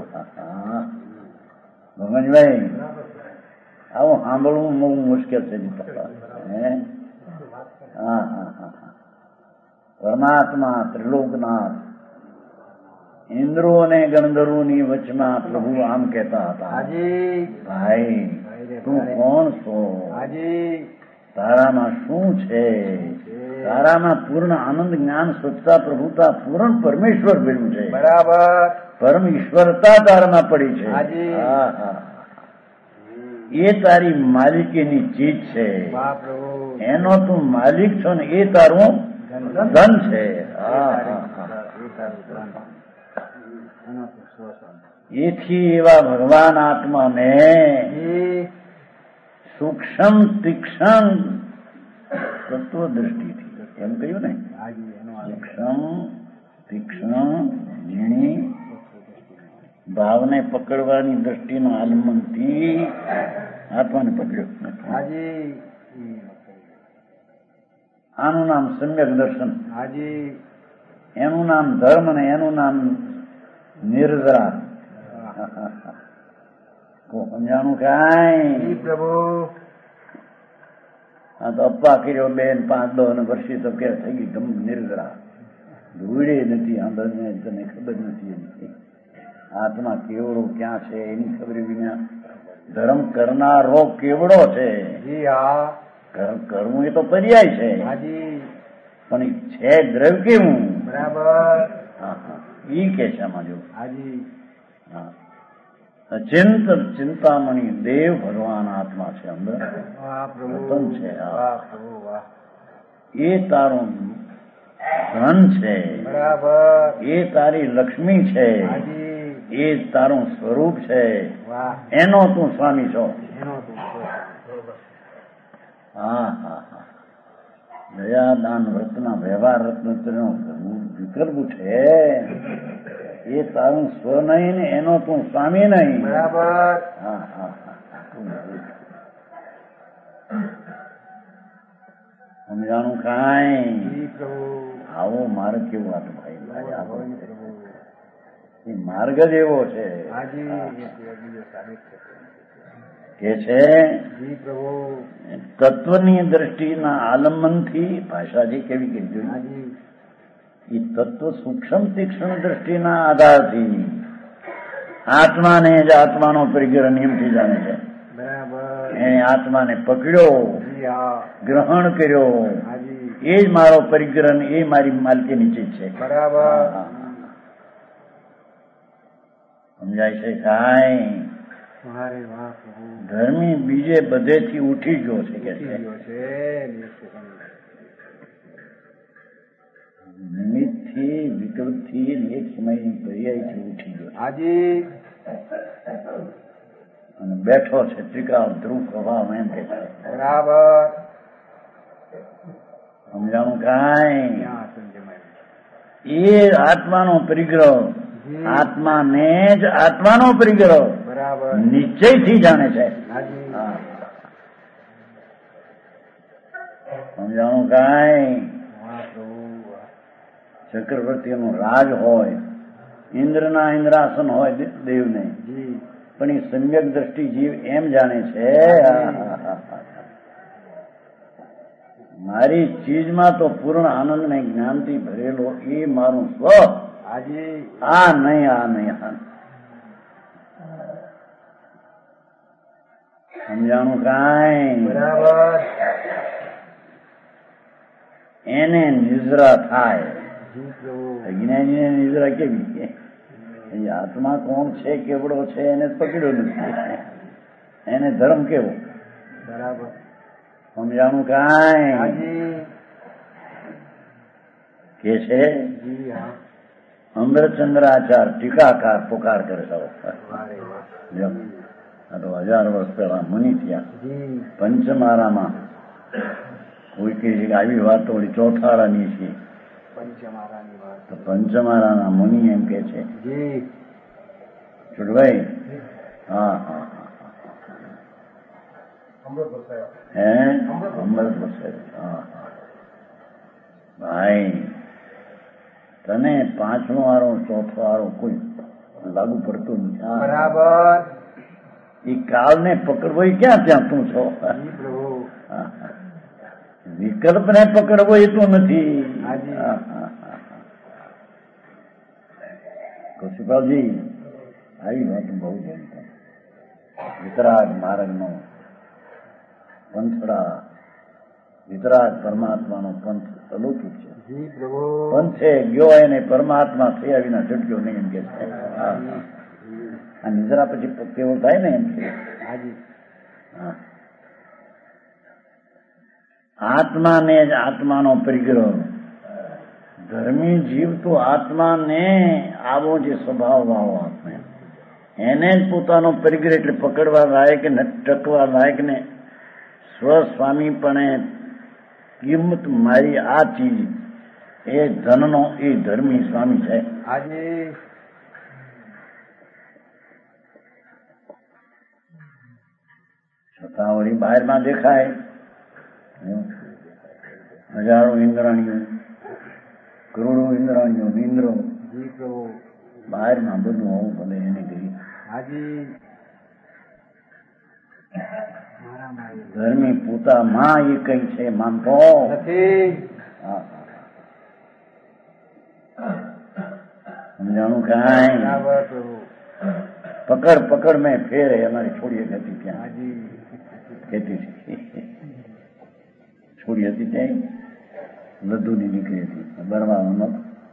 ભગવાનભાઈ આવું સાંભળવું બહુ મુશ્કેલ છે. હા હા હા પરમાત્મા ત્રિલોકનાથ ઇન્દ્રો અને ગંધર્વોની વચમાં પ્રભુ આમ કહેતા હતા, ભાઈ તું કોણ છો? તારામાં શું છે? તારામાં પૂર્ણ આનંદ જ્ઞાન સ્વચ્છતા પ્રભુતા પૂર્ણ પરમેશ્વર ભર્યું છે. બરાબર. પરમ ઈશ્વરતા તારામાં પડી છે. હા હા એ તારી માલિકીની ચીજ છે. એનો તું માલિક છો ને એ તારું ધન છે. હા એથી એવા ભગવાન આત્માને સૂક્ષ્મ તીક્ષ્ણ તત્વ દ્રષ્ટિથી એમ કહ્યું ને, સૂક્ષ્મ તીક્ષ્ણ ઝીણી ભાવને પકડવાની દ્રષ્ટિના આલમનથી આત્માને પકડ્યો. આનું નામ સમ્યક દર્શન, એનું નામ ધર્મ ને એનું નામ નિર્જરા. સમજાણું કાંઈ? પ્રભુ આ તો અપ્પા કર્યો બેન પાંચ દો અને વર્ષી તો કે થઈ ગઈ ગમ નિર્જરા. ધૂળે નથી આંબળને તને ખબર નથી એની આત્મા કેવડો ક્યાં છે એની ખબર વિના ધર્મ કરનારો કેવડો છે. કરવું એ તો પર્યાય છે, પણ છે દ્રવ્ય કેવું? બરાબર. હા હા ઈ કે છે આમાં જો. હા અચિંત ચિંતામણી દેવ ભગવાન આત્મા છે, અંદર રતન છે. એ તારું ધન છે, એ તારી લક્ષ્મી છે, એ તારું સ્વરૂપ છે, એનો તું સ્વામી છો. હા હા હા દયા દાન વ્રતના વ્યવહાર રત્ન વિકલ્પ છે. એ તારું સ્વ નહીં ને એનો તું સ્વામી નહીં. બરાબર. હા હા સમજાણું કાંઈ? આવો માર્ગ કેવો હતો ભાઈ, માર્ગ જ એવો છે કે છે તત્વની દ્રષ્ટિના આલંબનથી ભાષાજી કેવી કેવી જોઈ એ તત્વ સૂક્ષ્મ તીક્ષ્ણ દ્રષ્ટિના આધારથી આત્માને જ આત્માનો પરિગ્રહ નિયમથી જાણે છે. એને આત્માને પકડ્યો, ગ્રહણ કર્યો, એ જ મારો પરિગ્રહ, એ મારી માલકીની ચીજ છે. બરાબર. સમજાય છે કાંઈ? ધર્મી બીજે બધેથી ઉઠી ગયો છે કે નિમિત્તથી વિકલ્પથી એક સમયની પર્યાયથી ઉઠી ગયો અને બેઠો છે ત્રિકાળ ધ્રુવ પ્રભાવ એમ કે છે. બરાબર. સમજાણું કાંઈ? એ આત્માનો પરિગ્રહ, આત્માને જ આત્માનો પરિગ્રહ નિશ્ચયથી જાણે છે. સમજાણું કાંઈ? ચક્રવર્તીનું રાજ હોય, ઇન્દ્રના ઇન્દ્રાસન હોય દેવને, પણ એ સમ્યક દ્રષ્ટિ જીવ એમ જાણે છે મારી ચીજમાં તો પૂર્ણ આનંદ ને જ્ઞાનથી ભરેલો એ મારું સ્વ. આ નહીં આ નહીં આ સમજાણું કાંઈ? બરાબર. એને નિદ્રા થાય. અજ્ઞાનીને નિદ્રા કેવી? આત્મા કોણ છે કેવડો છે એને પકડ્યો નથી, એને ધર્મ કેવો? બરાબર. સમજાણું કાંઈ? કે છે અમૃતચંદ્રાચાર ટીકાકાર પુકાર કરે છે. આ તો હજાર વર્ષ પહેલા મુનિ થયા. પંચમારામાં કોઈ કહે છે કે આવી વાત તો વળી ચોથારાની છે. તો પંચમારાના મુનિ એમ કે છે છોડભાઈ. હા હા હે અમૃત વસાય. હા ભાઈ તને પાંચમો આરો ચોથો આરો કોઈ લાગુ પડતું નથી. બરાબર. એ કાળને પકડવો એ ક્યાં ત્યાં તું છો? જી પ્રભુ. વિકલ્પને પકડવો એ તું નથી. કૌશિકભાઈ આવી વાત બહુ જાણતા. વિતરાગ માર્ગનો પંથડા, વિતરાગ પરમાત્માનો પંથ અલૌકિક છે. જી પ્રભુ. પંથે ગયો એને પરમાત્મા થયા વિના છટક્યો નહીં એમ કે છે. આ નિદ્રા પછી કેવો થાય ને એમ છે. આત્માને જ આત્માનો પરિગ્રહ. ધર્મી જીવ તો આત્માને આવો જે સ્વભાવ વાળો આત્મા એને જ પોતાનો પરિગ્રહ એટલે પકડવા લાયક ને ટકવા લાયક ને સ્વસ્વામીપણે કિંમત મારી આ ચીજ એ ધનનો એ ધર્મી સ્વામી છે. આજે છતાં વળી બહારમાં દેખાય હજારો ઇન્દ્રાણીઓ, કરોડો ઇન્દ્રાણીઓ, ઇન્દ્રો. જી પ્રભુ. બહારમાં બધું હોવું ભલે એને કરી. હાજી. ધર્મી પોતા માં એ કઈ છે માનતો નથી. સમજાણું કાંઈ? બરાબર પ્રભુ. પકડ પકડ મેં ફેર અમારી છોડી હતી ત્યાં. હાજી. કહેતી હતી છોડી હતી ત્યાં લદ્દુની નીકળી હતી બરવામાં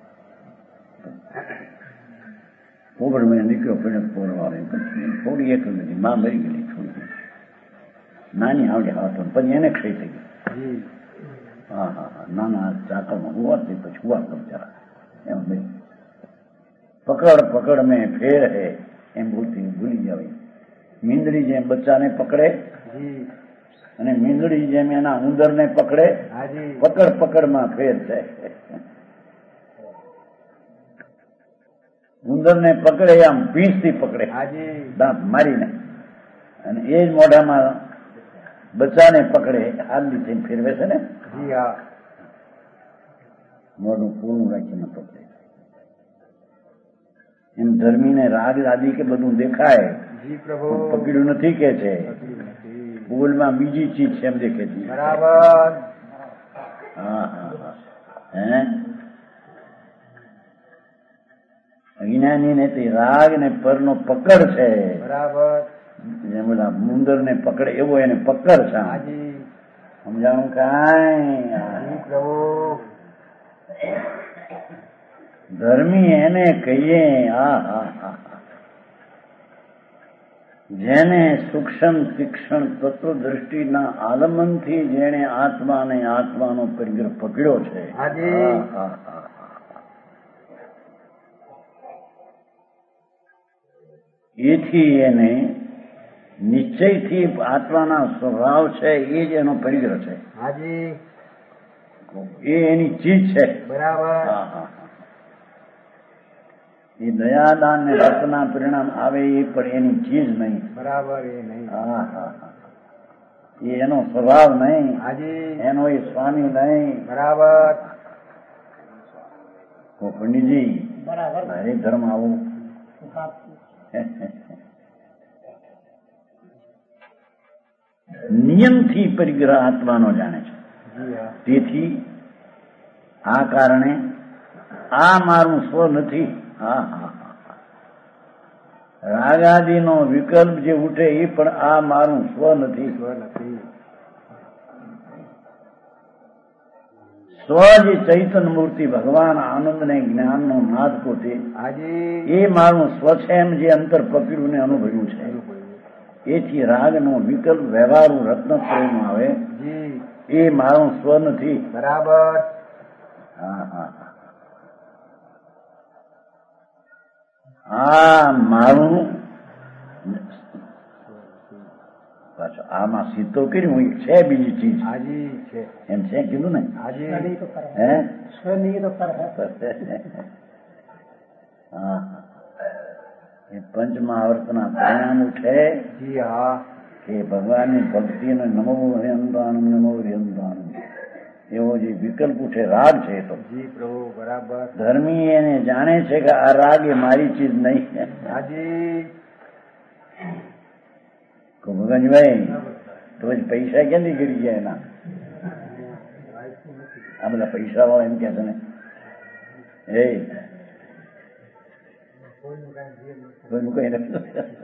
પોગડ મેં નીકળ્યો પણ પોરવાળે પછી થોડી એક નથી માં મરી ગયેલી છોડી નાની આવડે હાથ પછી એને ખાઈ થઈ ગઈ. હા હા હા નાના ચાકરમાં હુવા થઈ પછી હુવા સમજારા એમ ભાઈ પકડ પકડ મેં ફેર હે એમ બોલતી ભૂલી જાવી. મીંદડી જેમ બચ્ચાને પકડે અને મીંદડી જેમ એના ઉંદરને પકડે. પકડ પકડમાં ફેર છે. ઉંદરને પકડે આમ ભીંસથી પકડે દાંત મારીને અને એ જ મોઢામાં બચ્ચાને પકડે હાલની થઈને ફેરવે છે ને મોઢું પૂર્ણ રાખીને પકડે. એમ ધર્મીને રાગ આદિ કે બધું દેખાય પકડ્યું નથી કે છે. ભૂલમાં બીજી ચીજ છે એમ દેખે છે. બરાબર. હા હા હે અજ્ઞાની ને તે રાગ ને પરનો પકડ છે. બરાબર. જેમ બધા મુંદર ને પકડે એવો એને પકડ છે. સમજાણું કાંઈ? ધર્મી એને કહીએ હા હા હા જેને સૂક્ષ્મ તીક્ષ્ણ તત્વ દ્રષ્ટિના આલમનથી જેણે આત્માને આત્માનો પરિગ્રહ પકડ્યો છે. એથી એને નિશ્ચયથી આત્માના સ્વભાવ છે એ જ એનો પરિગ્રહ છે. એ એની ચીજ છે. બરાબર. હા હા એ દયાદાન ને રસના પરિણામ આવે એ પણ એની ચીજ નહીં. બરાબર. એ નહીં. હા હા એ એનો સ્વભાવ નહીં. હાજી. એનો એ સ્વામી નહીં. બરાબર. તો પંડિતજી બરાબર હરે ધર્મ આવું નિયમથી પરિગ્રહ આત્માનો જાણે છે. તેથી આ કારણે આ મારું સ્વ નથી. હા હા રાગાદિનો વિકલ્પ જે ઉઠે એ પણ આ મારું સ્વ નથી. સ્વ જે ચૈતન્ય મૂર્તિ ભગવાન આનંદ ને જ્ઞાન નો નાદ પોતે એ મારું સ્વ છે એમ જે અંતર પકડ્યું ને અનુભવ્યું છે. એથી રાગનો વિકલ્પ વ્યવહારુ રત્નત્રય નો આવે એ મારું સ્વ નથી. બરાબર. હા હા આ મારું પાછો આમાં સીધો કર્યું છે બીજી ચીજ એમ છે કીધું ને. હે હા એ પંચમહાવર્તના પરિણામ ઉઠે કે ભગવાનની ભક્તિ ને નમો હે અંતાનંદ નમો હે અંતાનંદ એવો જે વિકલ્પ ઉઠે રાગ છે. તો જી પ્રભુ બરાબર. ધર્મી એને જાણે છે કે આ રાગ એ મારી ચીજ નહીં. હાજી. ભગવાનભાઈ તો પછી પૈસા ક્યાંથી કરી ગયા એના? આ બધા પૈસા વાળા એમ કે છે ને એ કોઈનું કઈ નથી.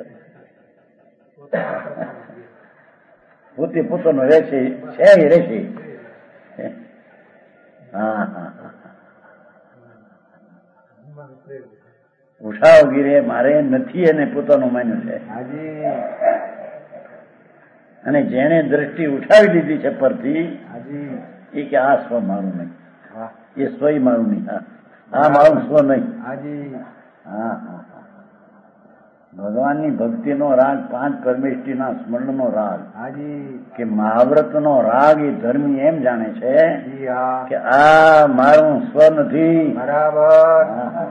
પોતે પોતાનો રહેશે છે એ રહેશે. હા હા ઉઠાવ ગીરે મારે નથી એને પોતાનું માન્યું છે. અને જેને દ્રષ્ટિ ઉઠાવી દીધી છે પરથી એ કે આ સ્વ મારું નહીં, એ સ્વ મારું નહીં, આ મારું સ્વ નહીં. હા હા ભગવાનની ભક્તિનો રાગ પાંચ પરમેષ્ઠીના સ્મરણનો રાગ કે મહાવ્રતનો રાગ એ ધર્મી એમ જાણે છે કે આ મારું સ્વ નથી. બરાબર.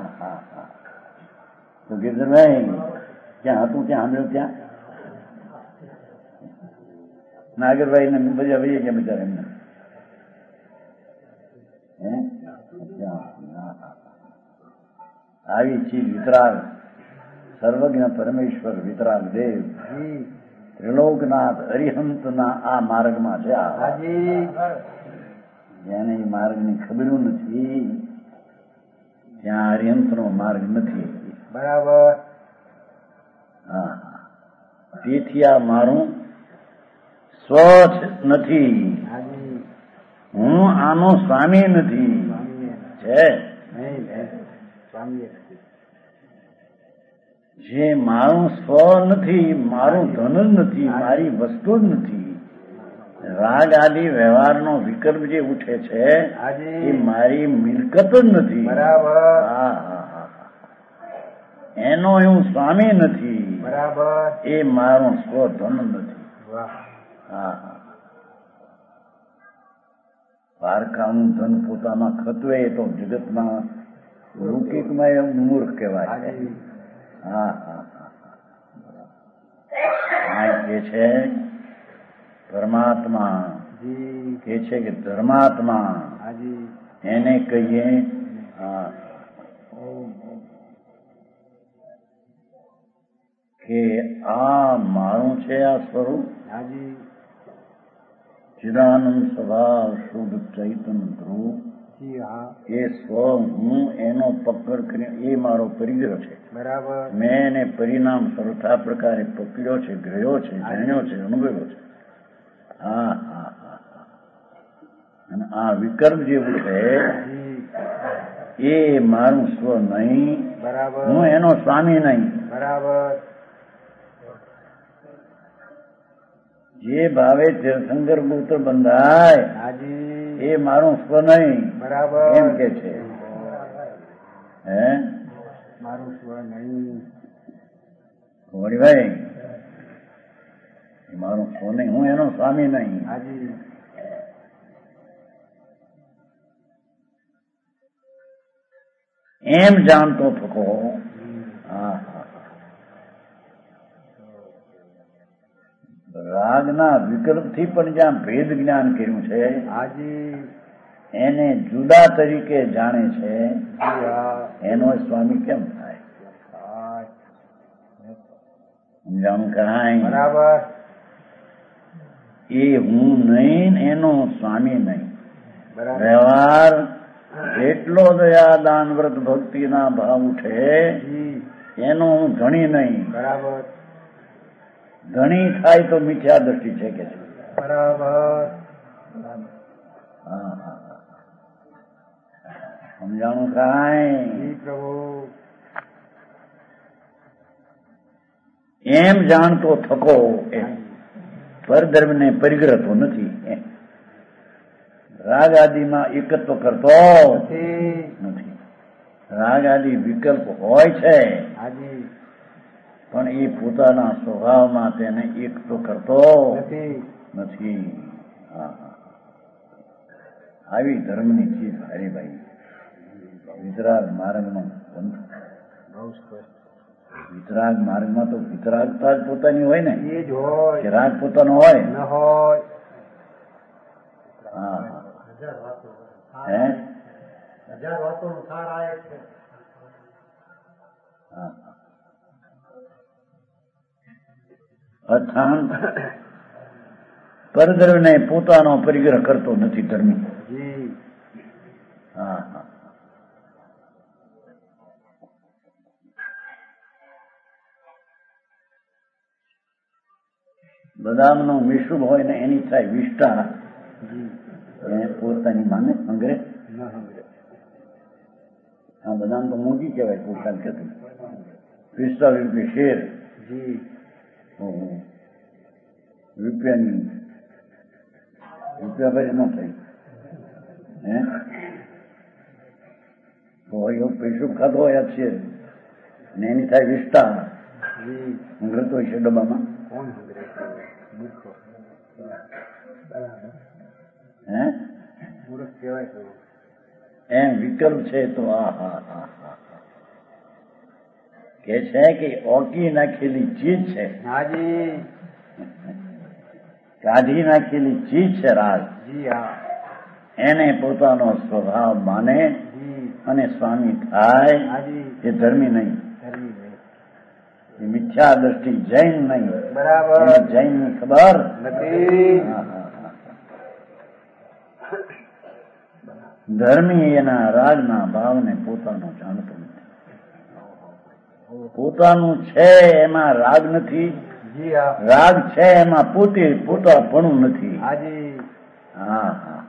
તો ગિરધરભાઈ ક્યાં હતું ત્યાં સાંભળ્યું ત્યાં નાગરભાઈ ને બધા ભાઈએ ગયા બિચારા એમને આવી ચીજ વિતરાગ સર્વજ્ઞ પરમેશ્વર વિતરાગ દેવ ત્રિલોકનાથ અરિહંતના આ માર્ગમાં છે. જેને એ માર્ગની ખબરું નથી ત્યાં અરિહંતનો માર્ગ નથી. બરાબર. હા તેથી આ મારું સ્વ નથી, હું આનો સ્વામી નથી. છે જે મારું સ્વ નથી, મારું ધન જ નથી, મારી વસ્તુ જ નથી. રાગ આદિ વ્યવહારનો વિકલ્પ જે ઉઠે છે એ મારી મિલકત જ નથી. બરાબર. હા હા હા એનો હું સ્વામી નથી. બરાબર. એ મારું સ્વ ધન નથી. હા હા પારકાનું ધન પોતામાં ખતવે તો જગતમાં લૌકિકમાં એવું મૂર્ખ કહેવાય. હા હા હા કે છે પરમાત્મા કે છે કે ધર્માત્મા એને કહીએ કે આ મારું છે આ સ્વરૂપ ચિદાનંદ સ્વભાવ શુદ્ધ ચૈતન ધ્રુવ એ સ્વ હું એનો પકડ કરી એ મારો પરિગ્રહ છે. બરાબર. મેં એને પરિણામ સરખા પ્રકારે પકડ્યો છે, ગ્રહ્યો છે, જાણ્યો છે, અનુભવ્યો છે. હા હા હા અને આ વિકલ્પ જે ઉઠે એ મારું સ્વ નહીં. બરાબર. હું એનો સ્વામી નહીં. બરાબર. જે ભાવે તીર્થંકર પુત્ર બંધાય એ મારું સ્વ નહીં. બરાબર. એમ કે છે. હે મારું સ્વ નહીં. ભાઈ મારું સ્વ નહીં, હું એનો સ્વામી નહીં. એમ જાણતો થકો. હા રાગના વિકલ્પથી પણ જ્યાં ભેદ જ્ઞાન કર્યું છે એને જુદા તરીકે જાણે છે એનો સ્વામી કેમ થાય? સમજાણું કરાય? બરાબર. એ હું નહીં, એનો સ્વામી નહીં. વ્યવહાર એટલો દયા દાન વ્રત ભક્તિના ભાવ ઉઠે એનો હું ધણી નહીં. બરાબર. ધણી થાય તો મિથ્યા દ્રષ્ટિ છે કે છે. બરાબર. હા સમજાણું કાંઈ? પ્રભુ એમ જાણતો થકો પરધર્મ ને પરિગ્રહ તો નથી. રાગ આદિમાં એકત્વ કરતો નથી. રાગ આદિ વિકલ્પ હોય છે પણ એ પોતાના સ્વભાવમાં તેને એક તો કરતો નથી. આવી ધર્મની ચીજ હરિભાઈ વિતરાગ માર્ગનો પંથ. વિતરાગ માર્ગમાં તો વિતરાગતા જ પોતાની હોય ને, કે રાગ પોતાનો હોય? ન હોય. હા હે હજાર વાતોનું સાર આવે છે. અર્થાંત પરદ્રવ્યને પોતાનો પરિગ્રહ કરતો નથી ધર્મી. હા હા બદામનો મિશ્રુભ હોય ને એની થાય વિષ્ટા, એ પોતાની માને અંગ્રેજ. હા બદામ તો મોંઘી કહેવાય પોતાની ખેતી. પિસ્તાલીસ રૂપિયા શેર. રૂપિયાની રૂપિયા ભરી ન થઈ હે તો એવું પૈસો ખાધો હોય છે ને એની થાય વિષ્ટા. અંગ્રેજ હોય છે ડબ્બામાં. હે એમ વિકલ્પ છે તો આ હા હા હા કે છે કે ઓકી નાખેલી ચીજ છે, કાઢી નાખેલી ચીજ છે રાગ. એને પોતાનો સ્વભાવ માને અને સ્વામી થાય એ ધર્મી નહીં, એ મિથ્યા દ્રષ્ટિ જૈન નહીં. બરાબર જૈન ની ખબર નથી. ધર્મી એના રાગના ભાવને પોતાનો જાણતો નથી. પોતાનું છે એમાં રાગ નથી, રાગ છે એમાં પોતે પોતાપણું નથી. હા હા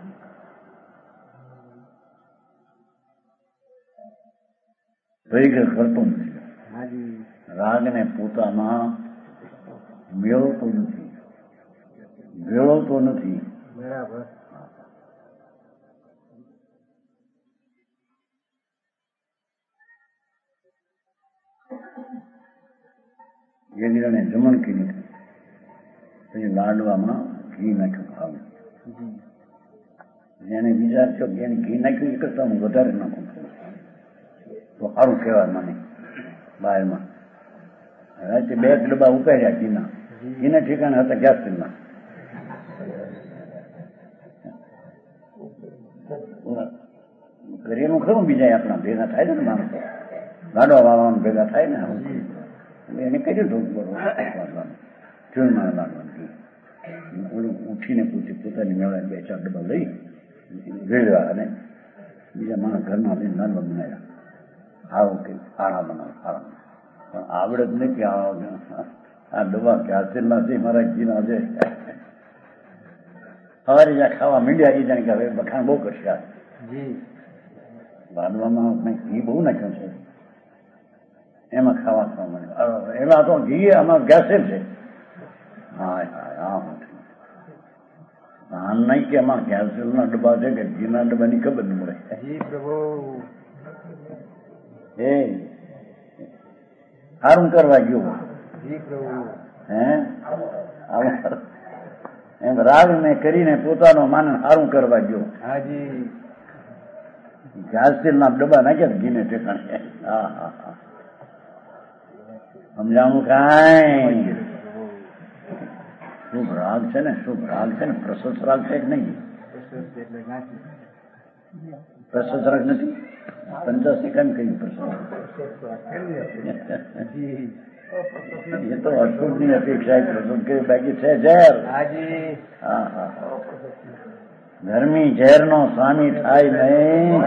પરિગ્રહ કરતો નથી. રાગને પોતામાં મેળવતો નથી, મેળવતો નથી. બરાબર એને જમણ કી નથી. પછી લાડવામાં ઘી નાખ્યું ખાવું. એને વિચાર થયો કે એને ઘી નાખ્યું એ કરતા હું વધારે નાખું તો સારું કહેવાય મને. બહારમાં રાતે બે ડબ્બા ઉકાળ્યા ઘીના, ઘીના ઠેકાણે હતા ગેસ તેલના. ઘરેનું ખરું બીજા આપણા ભેગા થાય ને માણસો લાડવા વાળવાનું ભેગા થાય ને એને કહી દીધું બરોબર ચૂરમાના લાડવાનું. ઓલું ઉઠીને પૂછી પોતાની મેળવે બે ચાર ડબ્બા લઈ વેળવા અને બીજા મારા ઘરના લઈને લાડવા બનાવ્યા. આવો કે સારા બનાવે સારા પણ આવડે જ નહીં કે આ ડબ્બા ક્યાંના છે મારા ઘીના છે. સવારે જ્યાં ખાવા મીડિયા એ જાણે કે હવે બખાણ બહુ કરશે. લાડવામાં ઘી બહુ નાખ્યું છે એમાં ખાવા ખાવા મળે. એમાં તો ઘી આમાં ગેસે છે. હા હા આમ આમ નહીં કે આમાં કેલ્શિયમના ડબ્બા છે કે ઘીના ડબ્બાની ખબર ન મળે. એ સારું કરવા ગયો હે એમ રાગ ને કરીને પોતાનો માન સારું કરવા ગયો. કેલ્શિયમના ડબ્બા નાખ્યા ઘીને ઠેકાણે. હા હા હા સમજાવું કાંઈ. શુભ રાગ છે ને, શુભ રાગ છે ને, પ્રશસ્ત રાગ છે કે નહીં? પ્રશસ્ત રાગ નથી. પંચાસી કેમ કહ્યું પ્રશસ્ત? એ તો અશુભ ની અપેક્ષા પ્રશસ્ત કહ્યું, બાકી છે ઝેર. હા હા ધર્મી ઝેર નો સ્વામી થાય નહીં.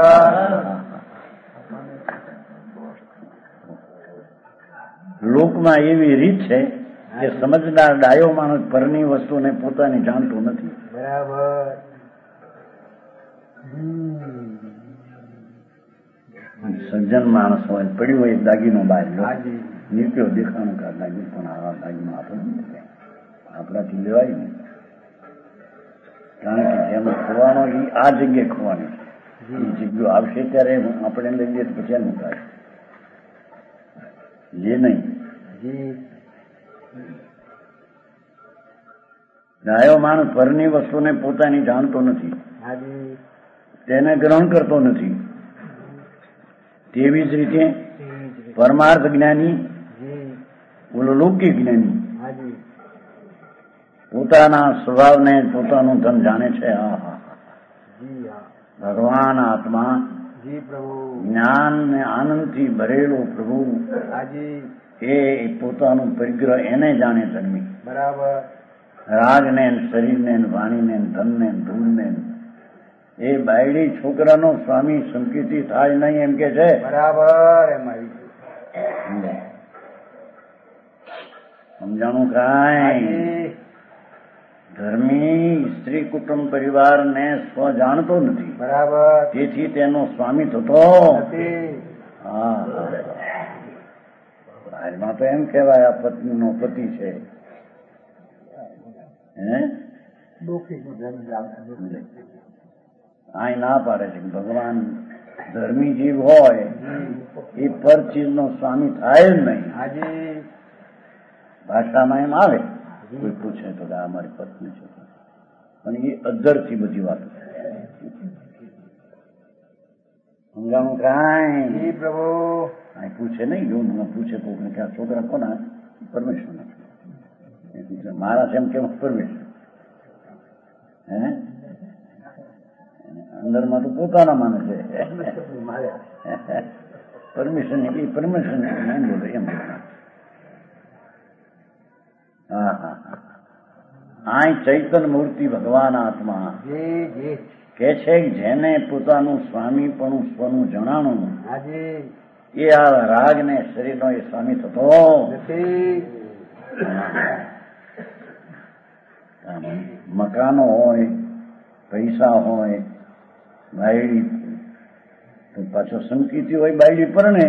લોકમાં એવી રીત છે કે સમજદાર ડાયો માણસ પરની વસ્તુને પોતાની જાણતો નથી. બરાબર સજ્જન માણસ હોય પડ્યું હોય દાગીનો બહાર નીકળ્યો દેખાણું કા દાગી પણ આવા દાગીનો આપણે નથી, આપણાથી લેવાય નહીં. કારણ કે જેમ ખોવાનો એ આ જગ્યાએ ખોવાની છે. એ જગ્યાઓ આવશે ત્યારે આપણે લઈ લઈએ તો પછી એનું કાઢે લે નહીં. ડાયો માણસ પરની વસ્તુને પોતાની જાણતો નથી, તેને ગ્રહણ કરતો નથી. તેવી જ રીતે પરમાર્થ જ્ઞાની ઓલો લૌકિક જ્ઞાની પોતાના સ્વભાવને પોતાનું ધન જાણે છે. હા હા જી હા ભગવાન આત્મા જી પ્રભુ જ્ઞાન ને આનંદથી ભરેલો પ્રભુ હાજી એ પોતાનું પરિગ્રહ એને જાણે ધર્મી. બરાબર રાગને શરીરને વાણીને ધનને ધૂળને એ બાયડી છોકરાનો સ્વામી સંકેતી થાય નહીં એમ કે છે. બરાબર એમ આવી સમજાણું કાંઈ? ધર્મી સ્ત્રી કુટુંબ પરિવારને સ્વ જાણતો નથી. બરાબર તેથી તેનો સ્વામી થતો નથી. હા આજમાં તો એમ કહેવાય આ પત્નીનો પતિ છે. હે આ ના પાડે છે ભગવાન ધર્મી જીવ હોય એ પર ચીજનો સ્વામી થાય જ નહીં. હાજી ભાષામાં એમ આવે કોઈ પૂછે તો કે આ મારી પત્ની છે પણ એ અધરથી બધી વાત સમજાણું કાંઈ? પ્રભુ પૂછે નહીં જો મને પૂછે તો કે આ છોકરા કોના? પરમેશ્વર મારા છે એમ કેમ પરમેશ્વર હે અંદરમાં તો પોતાના માને છે પરમિશન એ પરમિશન એમ બોલે એમ હા હા આ ચૈતન્ય મૂર્તિ ભગવાન આત્મા કે છે જેને પોતાનું સ્વામી પણ સ્વનું જણાણું એ આ રાગ ને શરીરનો એ સ્વામી થતો મકાનો હોય પૈસા હોય બાયડી તો પાછો સંકિતી હોય બાયડી પરણે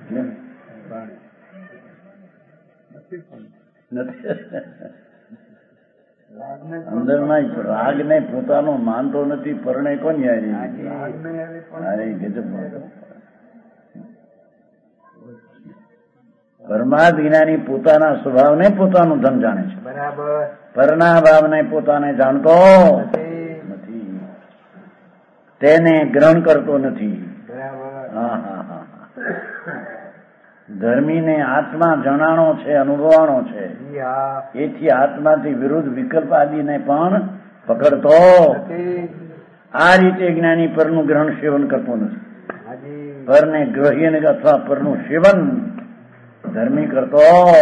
અંદરના રાગ ને પોતાનો માનતો નથી પરણે કોણ યારી ગજબ. પરમાર્થ જ્ઞાની પોતાના સ્વભાવને પોતાનું ધન જાણે છે. બરાબર પરના ભાવને પોતાને જાણતો નથી, તેને ગ્રહણ કરતો નથી. હા હા હા ધર્મીને આત્મા જણાણો છે, અનુભવાણો છે. એથી આત્માથી વિરુદ્ધ વિકલ્પ આદિને પણ પકડતો. આ રીતે જ્ઞાની પરનું ગ્રહણ સેવન કરતો નથી. પરને ગ્રહ્ય અથવા પરનું સેવન ધર્મી કરતો.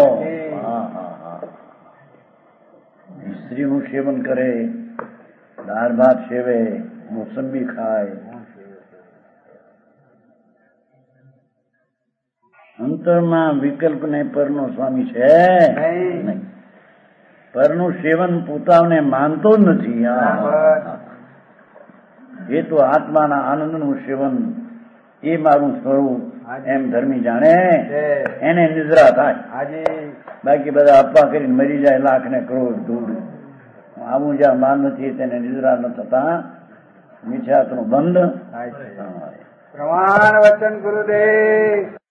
સ્ત્રીનું સેવન કરે, દાળ ભાત સેવે, મોસંબી ખાય, અંતરમાં વિકલ્પ ને પરનો સ્વામી છે નહીં. પરનું સેવન પોતાને માનતો જ નથી. એ તો આત્માના આનંદનું સેવન એ મારું સ્વરૂપ એમ ધર્મી જાણે એને નિદ્રા થાય. બાકી બધા અપવા કરીને મરી જાય લાખ ને કરોડ દૂર. આવું જ્યાં માન નથી તેને નિદ્રા ન થતા મિથ્યાત્વનું બંધ. પ્રમાણ વચન ગુરુદેવ.